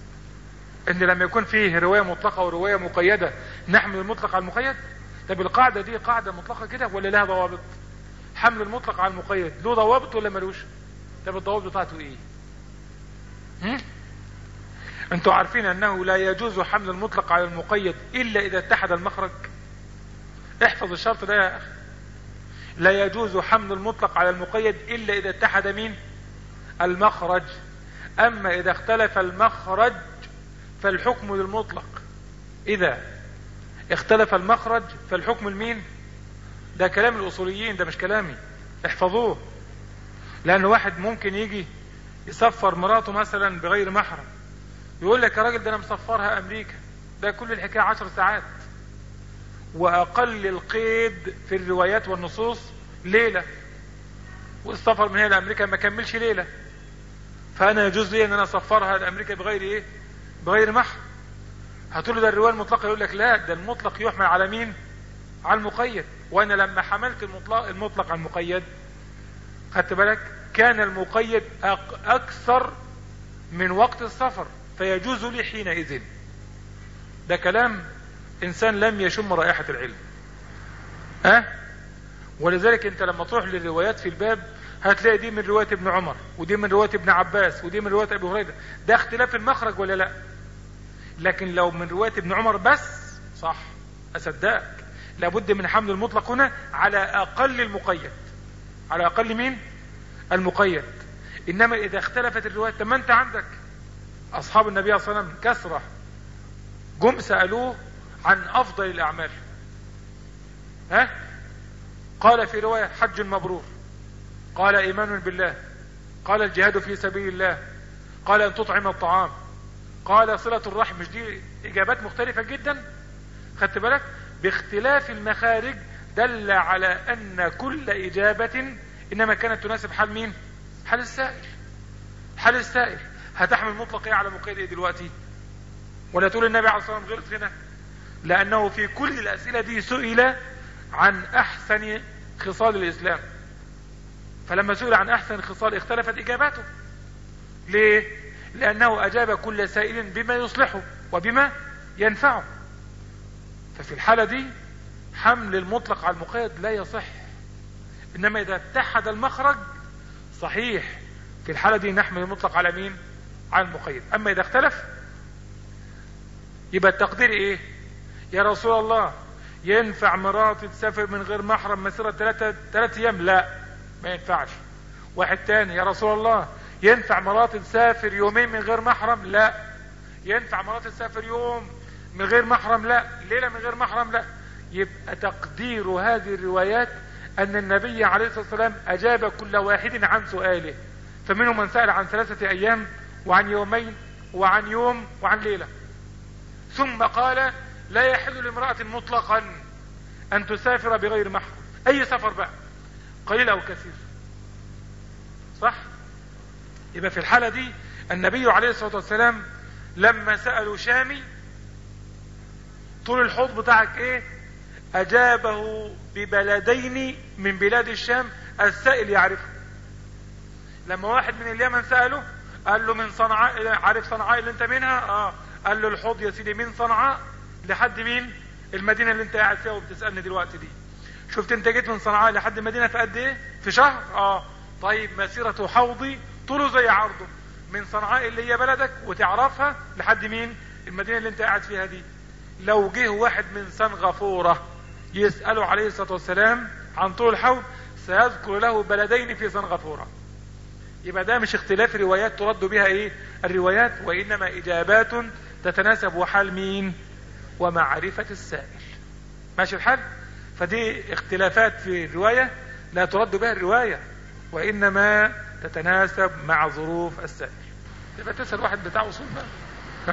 Speaker 1: ان لما يكون فيه رواية مطلقة ورواية مقيدة نحمل المطلق على المقيد. طب القاعدة دي قاعدة مطلقة كده ولا لها ضوابط؟ حمل المطلق على المقيد له ضوابط ولا ملوش؟ طب الضوابط بتاعته ايه؟ هم؟ انتوا عارفين انه لا يجوز حمل المطلق على المقيد الا اذا اتحد المخرج. احفظ الشرط ده يا اخي، لا يجوز حمل المطلق على المقيد الا اذا اتحد مين؟ المخرج. اما اذا اختلف المخرج فالحكم للمطلق. اذا اختلف المخرج فالحكم لمين؟ ده كلام الاصوليين، ده مش كلامي، احفظوه. لان واحد ممكن يجي يسفر مراته مثلا بغير محرم، يقول لك: يا راجل ده انا مسفرها امريكا، ده كل الحكاية عشر ساعات، واقل القيد في الروايات والنصوص ليلة، والسفر من هنا لامريكا ما كملش ليلة، فانا يجوز لي ان انا اسفرها لامريكا بغير ايه؟ بغير محرم. هتقول له ده الرواية المطلقة، يقول لك: لا، ده المطلق يحمل على مين؟ على المقيد. وانا لما حملت المطلق المطلق على المقيد، خدت بالك، كان المقيد اكثر من وقت السفر، فيجوز لي حينئذ. ده كلام انسان لم يشم رائحة العلم. ها أه؟ ولذلك انت لما تروح للروايات في الباب هتلاقي دي من رواية ابن عمر، ودي من رواية ابن عباس، ودي من رواية ابي هريرة. ده اختلاف المخرج ولا لا؟ لكن لو من رواية ابن عمر بس صح، اصدقك، لابد من حمل المطلق هنا على اقل المقيد، على اقل مين؟ المقيد. انما اذا اختلفت الروايات، طب ما انت عندك اصحاب النبي صلى الله عليه وسلم كثرة جم سألوه عن افضل الاعمال. ها؟ قال في رواية: حج مبرور، قال ايمان بالله، قال الجهاد في سبيل الله، قال ان تطعم الطعام، قال صلة الرحم. مش دي اجابات مختلفة جدا؟ خدت بالك؟ باختلاف المخارج دل على ان كل اجابة انما كانت تناسب حال مين؟ حال السائل. حال السائل هتحمل مطلق ايه على مقيد ايه دلوقتي؟ ولا تقول النبي عليه الصلاة والسلام غلط هنا؟ لانه في كل الاسئلة دي سئل عن احسن خصال الاسلام، فلما سئل عن احسن خصال اختلفت اجاباته. ليه؟ لانه اجاب كل سائل بما يصلحه وبما ينفعه. ففي الحالة دي حمل المطلق على المقيد لا يصح. انما اذا اتحد المخرج صحيح، في الحالة دي نحمل المطلق على مين؟ على المقيد. اما اذا اختلف يبقى التقدير ايه؟ يا رسول الله ينفع مراتي تسافر من غير محرم مسيرة ثلاثة ثلاث ايام؟ لا، ما ينفعش. واحد تاني: يا رسول الله ينفع مراتي تسافر يومين من غير محرم؟ لا. ينفع مراتي تسافر يوم من غير محرم؟ لا. ليلة من غير محرم؟ لا. يبقى تقدير هذه الروايات ان النبي عليه الصلاة والسلام اجاب كل واحد عن سؤاله، فمنهم من سأل عن ثلاثة ايام وعن يومين وعن يوم وعن ليلة، ثم قال: لا يحل لامرأة مطلقا ان تسافر بغير محرم. اي سفر بقى، قليل او كثير، صح؟ يبقى في الحالة دي النبي عليه الصلاة والسلام لما سألوا شامي: طول الحوض بتاعك ايه؟ اجابه ببلدين من بلاد الشام السائل يعرفه. لما واحد من اليمن سأله قال له: من صنعاء، عارف صنعاء اللي انت منها؟ اه. قال له: الحوض يا سيدي من صنعاء لحد مين؟ المدينة اللي انت قاعد فيها وبتسألني دلوقتي دي. شفت انت جيت من صنعاء لحد المدينة في قد ايه؟ في شهر؟ اه. طيب مسيرة حوضي طوله زي عرضه، من صنعاء اللي هي بلدك وتعرفها لحد مين المدينة اللي انت قاعد فيها دي. لو جه واحد من سنغافورة يسأله عليه الصلاة والسلام عن طول الحوض سيذكر له بلدين في سنغافورة. يبقى ده مش اختلاف روايات ترد بها ايه الروايات، وانما اجابات تتناسب وحال مين ومعرفة السائل. ماشي الحال؟ فدي اختلافات في الرواية لا ترد بها الرواية، وانما تتناسب مع ظروف السائل. يبقى تسأل واحد بتاع اصول بقى.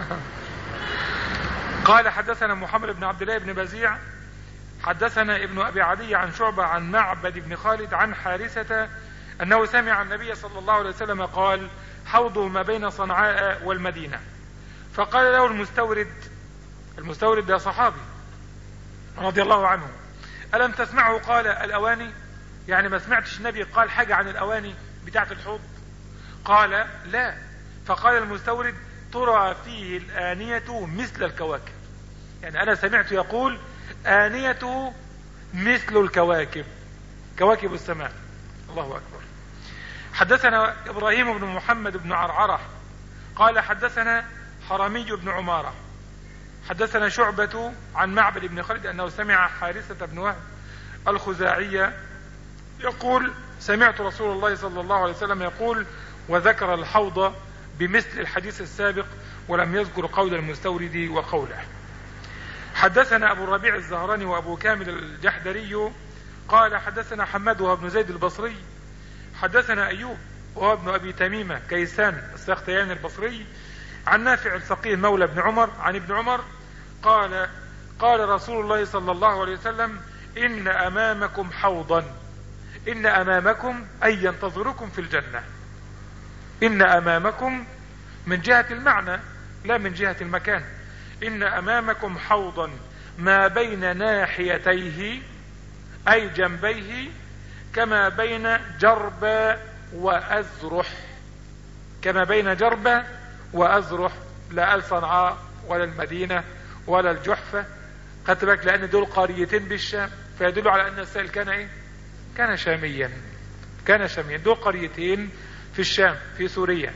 Speaker 1: قال حدثنا محمد بن عبد الله بن بزيع حدثنا ابن ابي عدي عن شعبة عن معبد بن خالد عن حارثة انه سمع النبي صلى الله عليه وسلم قال حوضه ما بين صنعاء والمدينة. فقال له المستورد، المستورد ده صحابي رضي الله عنه، ألم تسمعه قال الأواني؟ يعني ما سمعتش النبي قال حاجة عن الأواني بتاعة الحوض؟ قال لا. فقال المستورد ترى فيه الآنية مثل الكواكب، يعني أنا سمعت يقول آنيته مثل الكواكب، كواكب السماء. الله أكبر. حدثنا إبراهيم بن محمد بن عرعرة قال حدثنا حرمي بن عمارة حدثنا شعبة عن معبد بن خالد أنه سمع حارثة بن وهب الخزاعية يقول سمعت رسول الله صلى الله عليه وسلم يقول وذكر الحوض بمثل الحديث السابق ولم يذكر قول المستورد وقوله. حدثنا أبو الربيع الزهراني وأبو كامل الجحدري قال حدثنا حماد وهو ابن زيد البصري حدثنا أيوب وهو ابن أبي تميمة كيسان السختياني البصري عن نافع الفقيه مولى ابن عمر عن ابن عمر قال قال رسول الله صلى الله عليه وسلم إن أمامكم حوضا، إن أمامكم أي ينتظركم في الجنة. إن أمامكم من جهة المعنى لا من جهة المكان. إن أمامكم حوضا ما بين ناحيتيه أي جنبيه كما بين جربة وأزرح، كما بين جربة وأزرح، لا قال صنعاء ولا المدينة ولا الجحفة. خدت بالك لأن دول قريتين بالشام، فيدل على أن السائل كان إيه؟ كان شاميا، كان شاميا. دول قريتين في الشام في سوريا.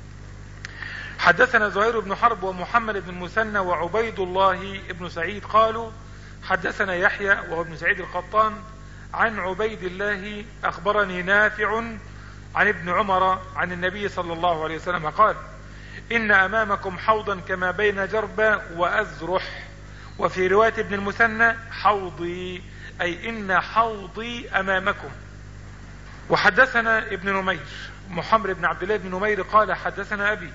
Speaker 1: حدثنا زهير بن حرب ومحمد بن المثنى وعبيد الله بن سعيد قالوا حدثنا يحيى وهو ابن سعيد القطان عن عبيد الله أخبرني نافع عن ابن عمر عن النبي صلى الله عليه وسلم قال إن أمامكم حوضا كما بين جربة وأزرح، وفي رواية ابن المثنى حوضي أي إن حوضي أمامكم. وحدثنا ابن نمير محمد بن عبد الله بن نمير قال حدثنا أبي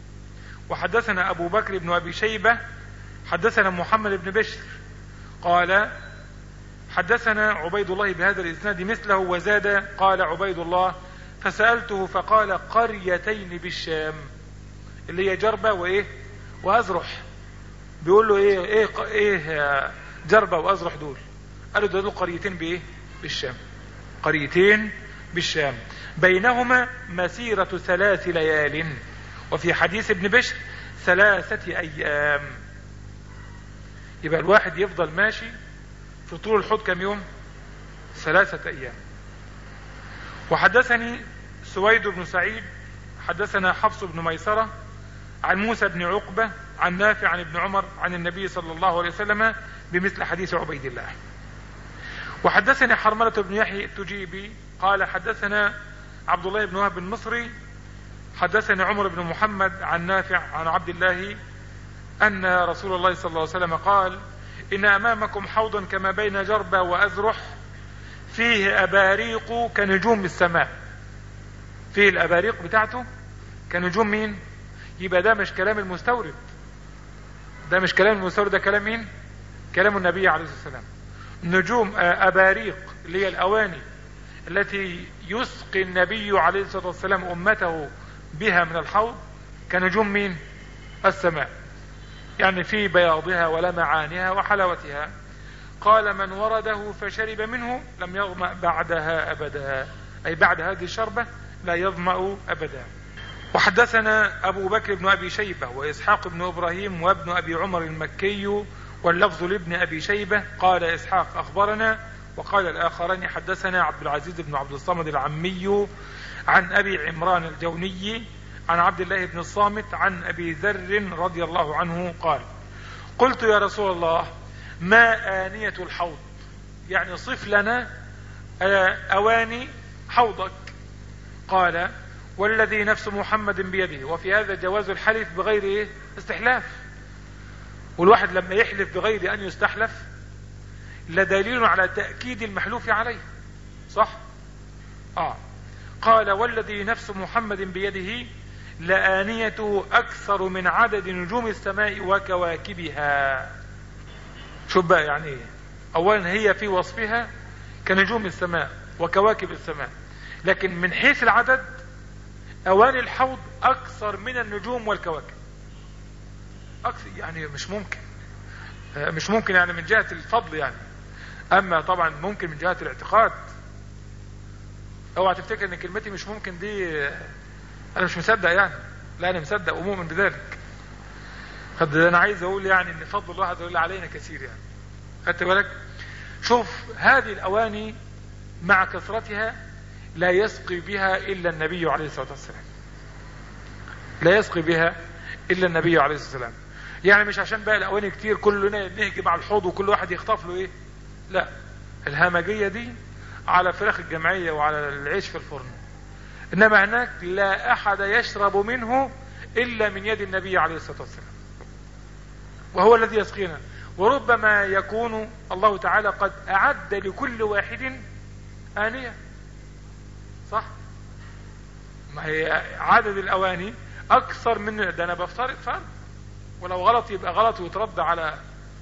Speaker 1: وحدثنا أبو بكر بن أبي شيبة حدثنا محمد بن بشر قال حدثنا عبيد الله بهذا الإسناد مثله وزاد قال عبيد الله فسألته فقال قريتين بالشام اللي هي جربة وإيه وأزرح. بيقول له إيه إيه إيه جربة وأزرح دول؟ قالوا دول قريتين بإيه بالشام، قريتين بالشام بينهما مسيرة ثلاث ليال، وفي حديث ابن بشر ثلاثة أيام. يبقى الواحد يفضل ماشي في طول الحوض كم يوم؟ ثلاثة أيام. وحدثني سويد بن سعيد حدثنا حفص بن ميسرة عن موسى بن عقبة عن نافع عن ابن عمر عن النبي صلى الله عليه وسلم بمثل حديث عبيد الله. وحدثني حرملة بن يحيى التجيبي قال حدثنا عبد الله بن وهب المصري حدثنا عمر بن محمد عن نافع عن عبد الله أن رسول الله صلى الله عليه وسلم قال إن أمامكم حوضا كما بين جربة وأزرح فيه أباريق كنجوم السماء. فيه الأباريق بتاعته كنجوم مين؟ يبقى ده مش كلام المستورد، ده مش كلام المستورد، ده كلام مين؟ كلام النبي عليه الصلاة والسلام. نجوم أباريق اللي هي الأواني التي يسقي النبي عليه الصلاة والسلام أمته بها من الحوض كنجوم مين؟ السماء، يعني في بياضها ولمعانها وحلاوتها. قال من ورده فشرب منه لم يظمأ بعدها أبدا، أي بعد هذه الشربة لا يظمأ أبدا. وحدثنا أبو بكر بن أبي شيبة وإسحاق بن إبراهيم وابن أبي عمر المكي واللفظ لابن أبي شيبة قال إسحاق أخبرنا، وقال الآخرين حدثنا عبد العزيز بن عبد الصمد العمي عن أبي عمران الجوني عن عبد الله بن الصامت عن أبي ذر رضي الله عنه قال: قلت يا رسول الله ما آنية الحوض؟ يعني صف لنا أواني حوضك. قال: والذي نفس محمد بيده. وفي هذا جواز الحلف بغير إيه؟ استحلاف. والواحد لما يحلف بغير أن يستحلف لدليل على تأكيد المحلوف عليه، صح؟ آه. قال: والذي نفس محمد بيده لآنيته أكثر من عدد نجوم السماء وكواكبها. شوف بقى يعني إيه؟ أولا هي في وصفها كنجوم السماء وكواكب السماء، لكن من حيث العدد أواني الحوض أكثر من النجوم والكواكب. أكثر يعني مش ممكن، مش ممكن يعني من جهة الفضل يعني، أما طبعا ممكن من جهة الاعتقاد. اوعى تفتكر ان كلمتي مش ممكن دي انا مش مصدق يعني، لا انا مصدق ومؤمن بذلك. قد انا عايز اقول يعني ان فضل الله عز وجل علينا كثير يعني. خدت بالك؟ شوف هذه الاواني مع كثرتها لا يسقي بها الا النبي عليه الصلاه والسلام. لا يسقي بها الا النبي عليه الصلاه والسلام. يعني مش عشان بقى الاواني كتير كلنا نهجم على الحوض وكل واحد يخطف له ايه، لا. الهمجيه دي على فراخ الجمعية وعلى العيش في الفرن، انما هناك لا احد يشرب منه الا من يد النبي عليه الصلاة والسلام، وهو الذي يسقينا. وربما يكون الله تعالى قد اعد لكل واحد آنية، صح؟ ما هي عدد الاواني اكثر من ده، انا بفترض فرض، ولو غلط يبقى غلط ويترد على.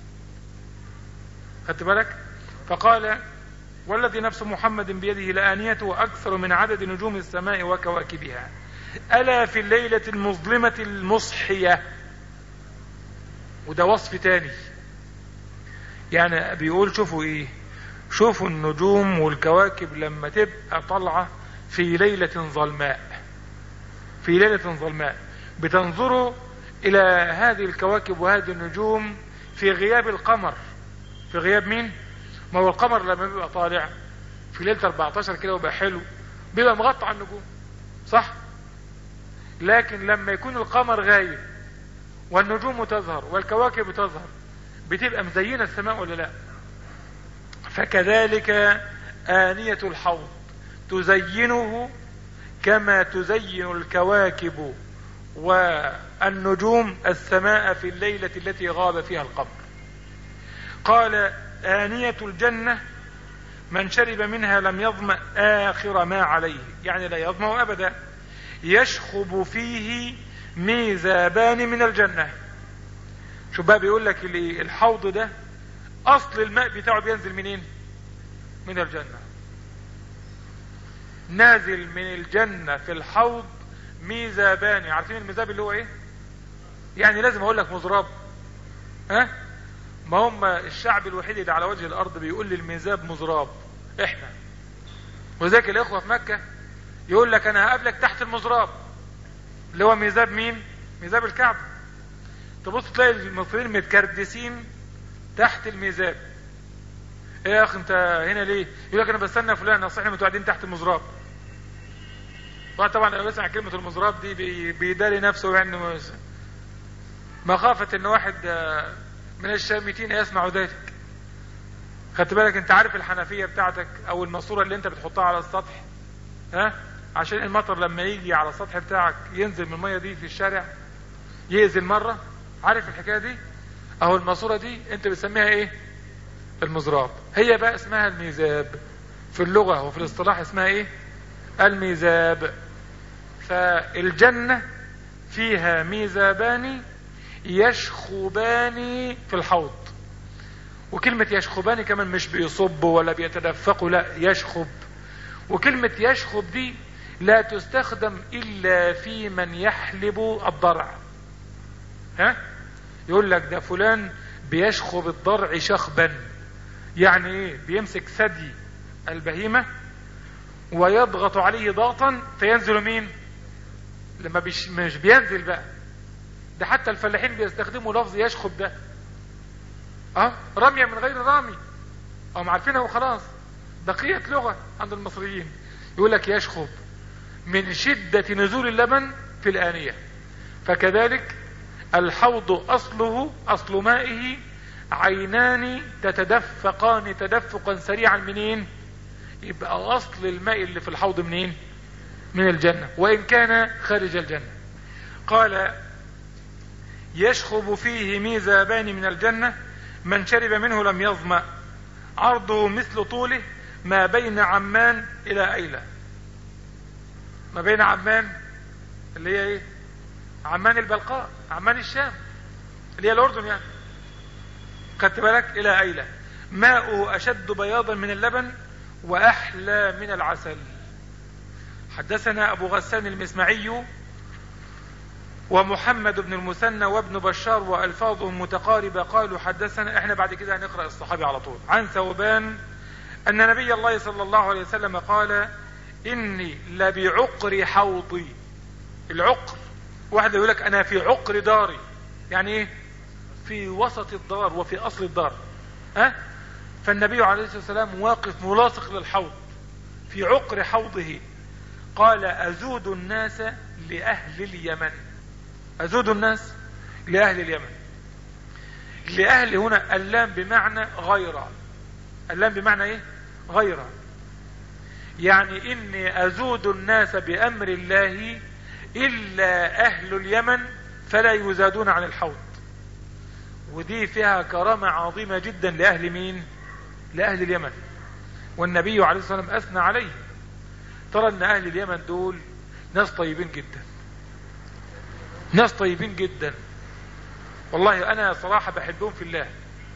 Speaker 1: خدت بالك؟ فقال: والذي نفس محمد بيده لآنيته أكثر من عدد نجوم السماء وكواكبها ألا في الليلة المظلمة المصحية. وده وصف تاني يعني، بيقول شوفوا ايه، شوفوا النجوم والكواكب لما تبقى طالعة في ليلة ظلماء، في ليلة ظلماء بتنظروا إلى هذه الكواكب وهذه النجوم في غياب القمر. في غياب مين؟ ما هو القمر لما بيبقى طالع في ليلة أربعتاشر كده وبقى حلو بيبقى مغطى على النجوم، صح؟ لكن لما يكون القمر غايب والنجوم تظهر والكواكب تظهر بتبقى مزينة السماء ولا لا؟ فكذلك آنية الحوض تزينه كما تزين الكواكب والنجوم السماء في الليلة التي غاب فيها القمر. قال: آنية الجنة من شرب منها لم يظمأ آخر ما عليه، يعني لا يظمأ أبدا. يشخب فيه ميزابان من الجنة. شو بقى بيقول لك الحوض ده أصل الماء بتاعه بينزل منين؟ من الجنة. نازل من الجنة في الحوض ميزابان. عارفين الميزاب اللي هو ايه؟ يعني لازم اقول لك مزراب، ها؟ ما هم الشعب الوحيد اللي على وجه الارض بيقول لي الميزاب مزراب، احنا. وذاك الاخوة في مكة يقول لك انا هقابلك تحت المزراب اللي هو ميزاب مين؟ ميزاب الكعبة. تبص تلاقي المصريين متكردسين تحت الميزاب. ايه يا اخي انت هنا ليه؟ يقول لك انا بستنى فلان، اصل احنا متوعدين تحت المزراب. طبعا انا بسمع كلمة المزراب دي بيداري نفسه يعني مخافة ان واحد من الشامتين يسمع ذلك. خدت بالك؟ انت عارف الحنفية بتاعتك او الماسورة اللي انت بتحطها على السطح، ها؟ عشان المطر لما يجي على السطح بتاعك ينزل من المية دي في الشارع ينزل مرة. عارف الحكاية دي؟ اهو الماسورة دي انت بتسميها ايه؟ المزراب. هي بقى اسمها الميزاب في اللغة وفي الاصطلاح، اسمها ايه؟ الميزاب. فالجنة فيها ميزابان يشخبان في الحوض. وكلمة يشخبان كمان مش بيصبوا ولا بيتدفقوا، لا، يشخب. وكلمة يشخب دي لا تستخدم الا في من يحلب الضرع. ها؟ يقول لك ده فلان بيشخب الضرع شخبا، يعني ايه؟ بيمسك ثدي البهيمة ويضغط عليه ضغطا فينزل مين؟ لما بيش مش بينزل بقى، ده حتى الفلاحين بيستخدموا لفظ يشخب ده، اه رمية من غير رامي، هم عارفينها وخلاص. بقية لغة عند المصريين يقول لك يشخب من شدة نزول اللبن في في الآنية. فكذلك الحوض أصله أصل مائه عينان تتدفقان تدفقا سريعا منين؟ يبقى أصل الماء اللي في الحوض منين؟ من الجنة، وإن كان خارج الجنة. قال يشخب فيه ميزابان من الجنة من شرب منه لم يظمأ عرضه مثل طوله ما بين عمان إلى أيلة. ما بين عمان اللي هي ايه؟ عمان البلقاء، عمان الشام اللي هي الأردن يعني، خدت بالك؟ إلى أيلة. ماؤه أشد بياضا من اللبن وأحلى من العسل. حدثنا أبو غسان المسمعي ومحمد بن المثنى وابن بشار وألفاظهم متقاربة قالوا حدثنا. احنا بعد كده هنقرأ الصحابي على طول. عن ثوبان أن نبي الله صلى الله عليه وسلم قال إني لبعقر حوضي. العقر واحد يقول لك أنا في عقر داري، يعني إيه؟ في وسط الدار وفي أصل الدار. ها؟ فالنبي عليه الصلاة والسلام واقف ملاصق للحوض في عقر حوضه. قال أزود الناس لأهل اليمن. أزود الناس لأهل اليمن. لأهل هنا اللام بمعنى غير. اللام بمعنى إيه؟ غير. يعني إني أزود الناس بأمر الله إلا أهل اليمن فلا يزادون عن الحوض. ودي فيها كرامة عظيمة جدا لأهل مين؟ لأهل اليمن. والنبي عليه الصلاة والسلام أثنى عليه. ترى أن أهل اليمن دول ناس طيبين جدا، ناس طيبين جدا والله. أنا صراحة بحبهم في الله.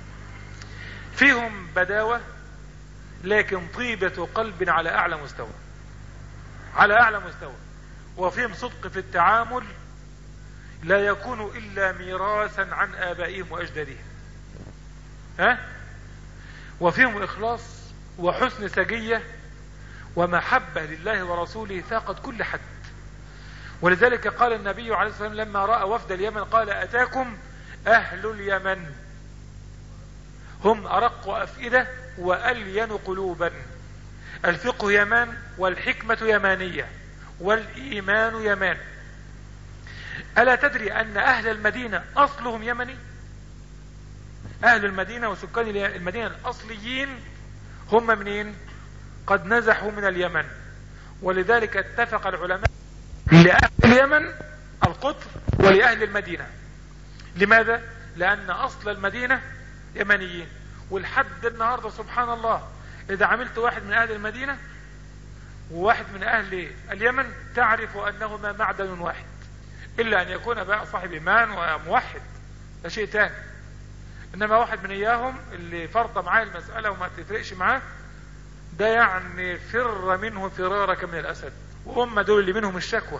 Speaker 1: فيهم بداوة لكن طيبة قلب على أعلى مستوى، على أعلى مستوى. وفيهم صدق في التعامل لا يكون إلا ميراثا عن آبائهم وأجدادهم. ها؟ وفيهم إخلاص وحسن سجية ومحبة لله ورسوله فاقت كل حد. ولذلك قال النبي عليه الصلاة والسلام لما رأى وفد اليمن قال أتاكم أهل اليمن هم أرق أفئدة وألين قلوبا. الفقه يمان والحكمة يمانية والإيمان يمان. ألا تدري أن أهل المدينة أصلهم يمني؟ أهل المدينة وسكان المدينة الأصليين هم منين؟ قد نزحوا من اليمن. ولذلك اتفق العلماء لأهل اليمن القطر ولأهل المدينة. لماذا؟ لأن أصل المدينة يمنيين. والحد النهاردة سبحان الله إذا عملت واحد من أهل المدينة وواحد من أهل اليمن تعرف أنهما معدن واحد، إلا أن يكون بقى صاحب إيمان وموحد، ده شيء تاني. إنما واحد من إياهم اللي فرط معاه المسألة وما تفرقش معاه، ده يعني فر منه فرارك من الأسد. وهم دول اللي منهم الشكوى.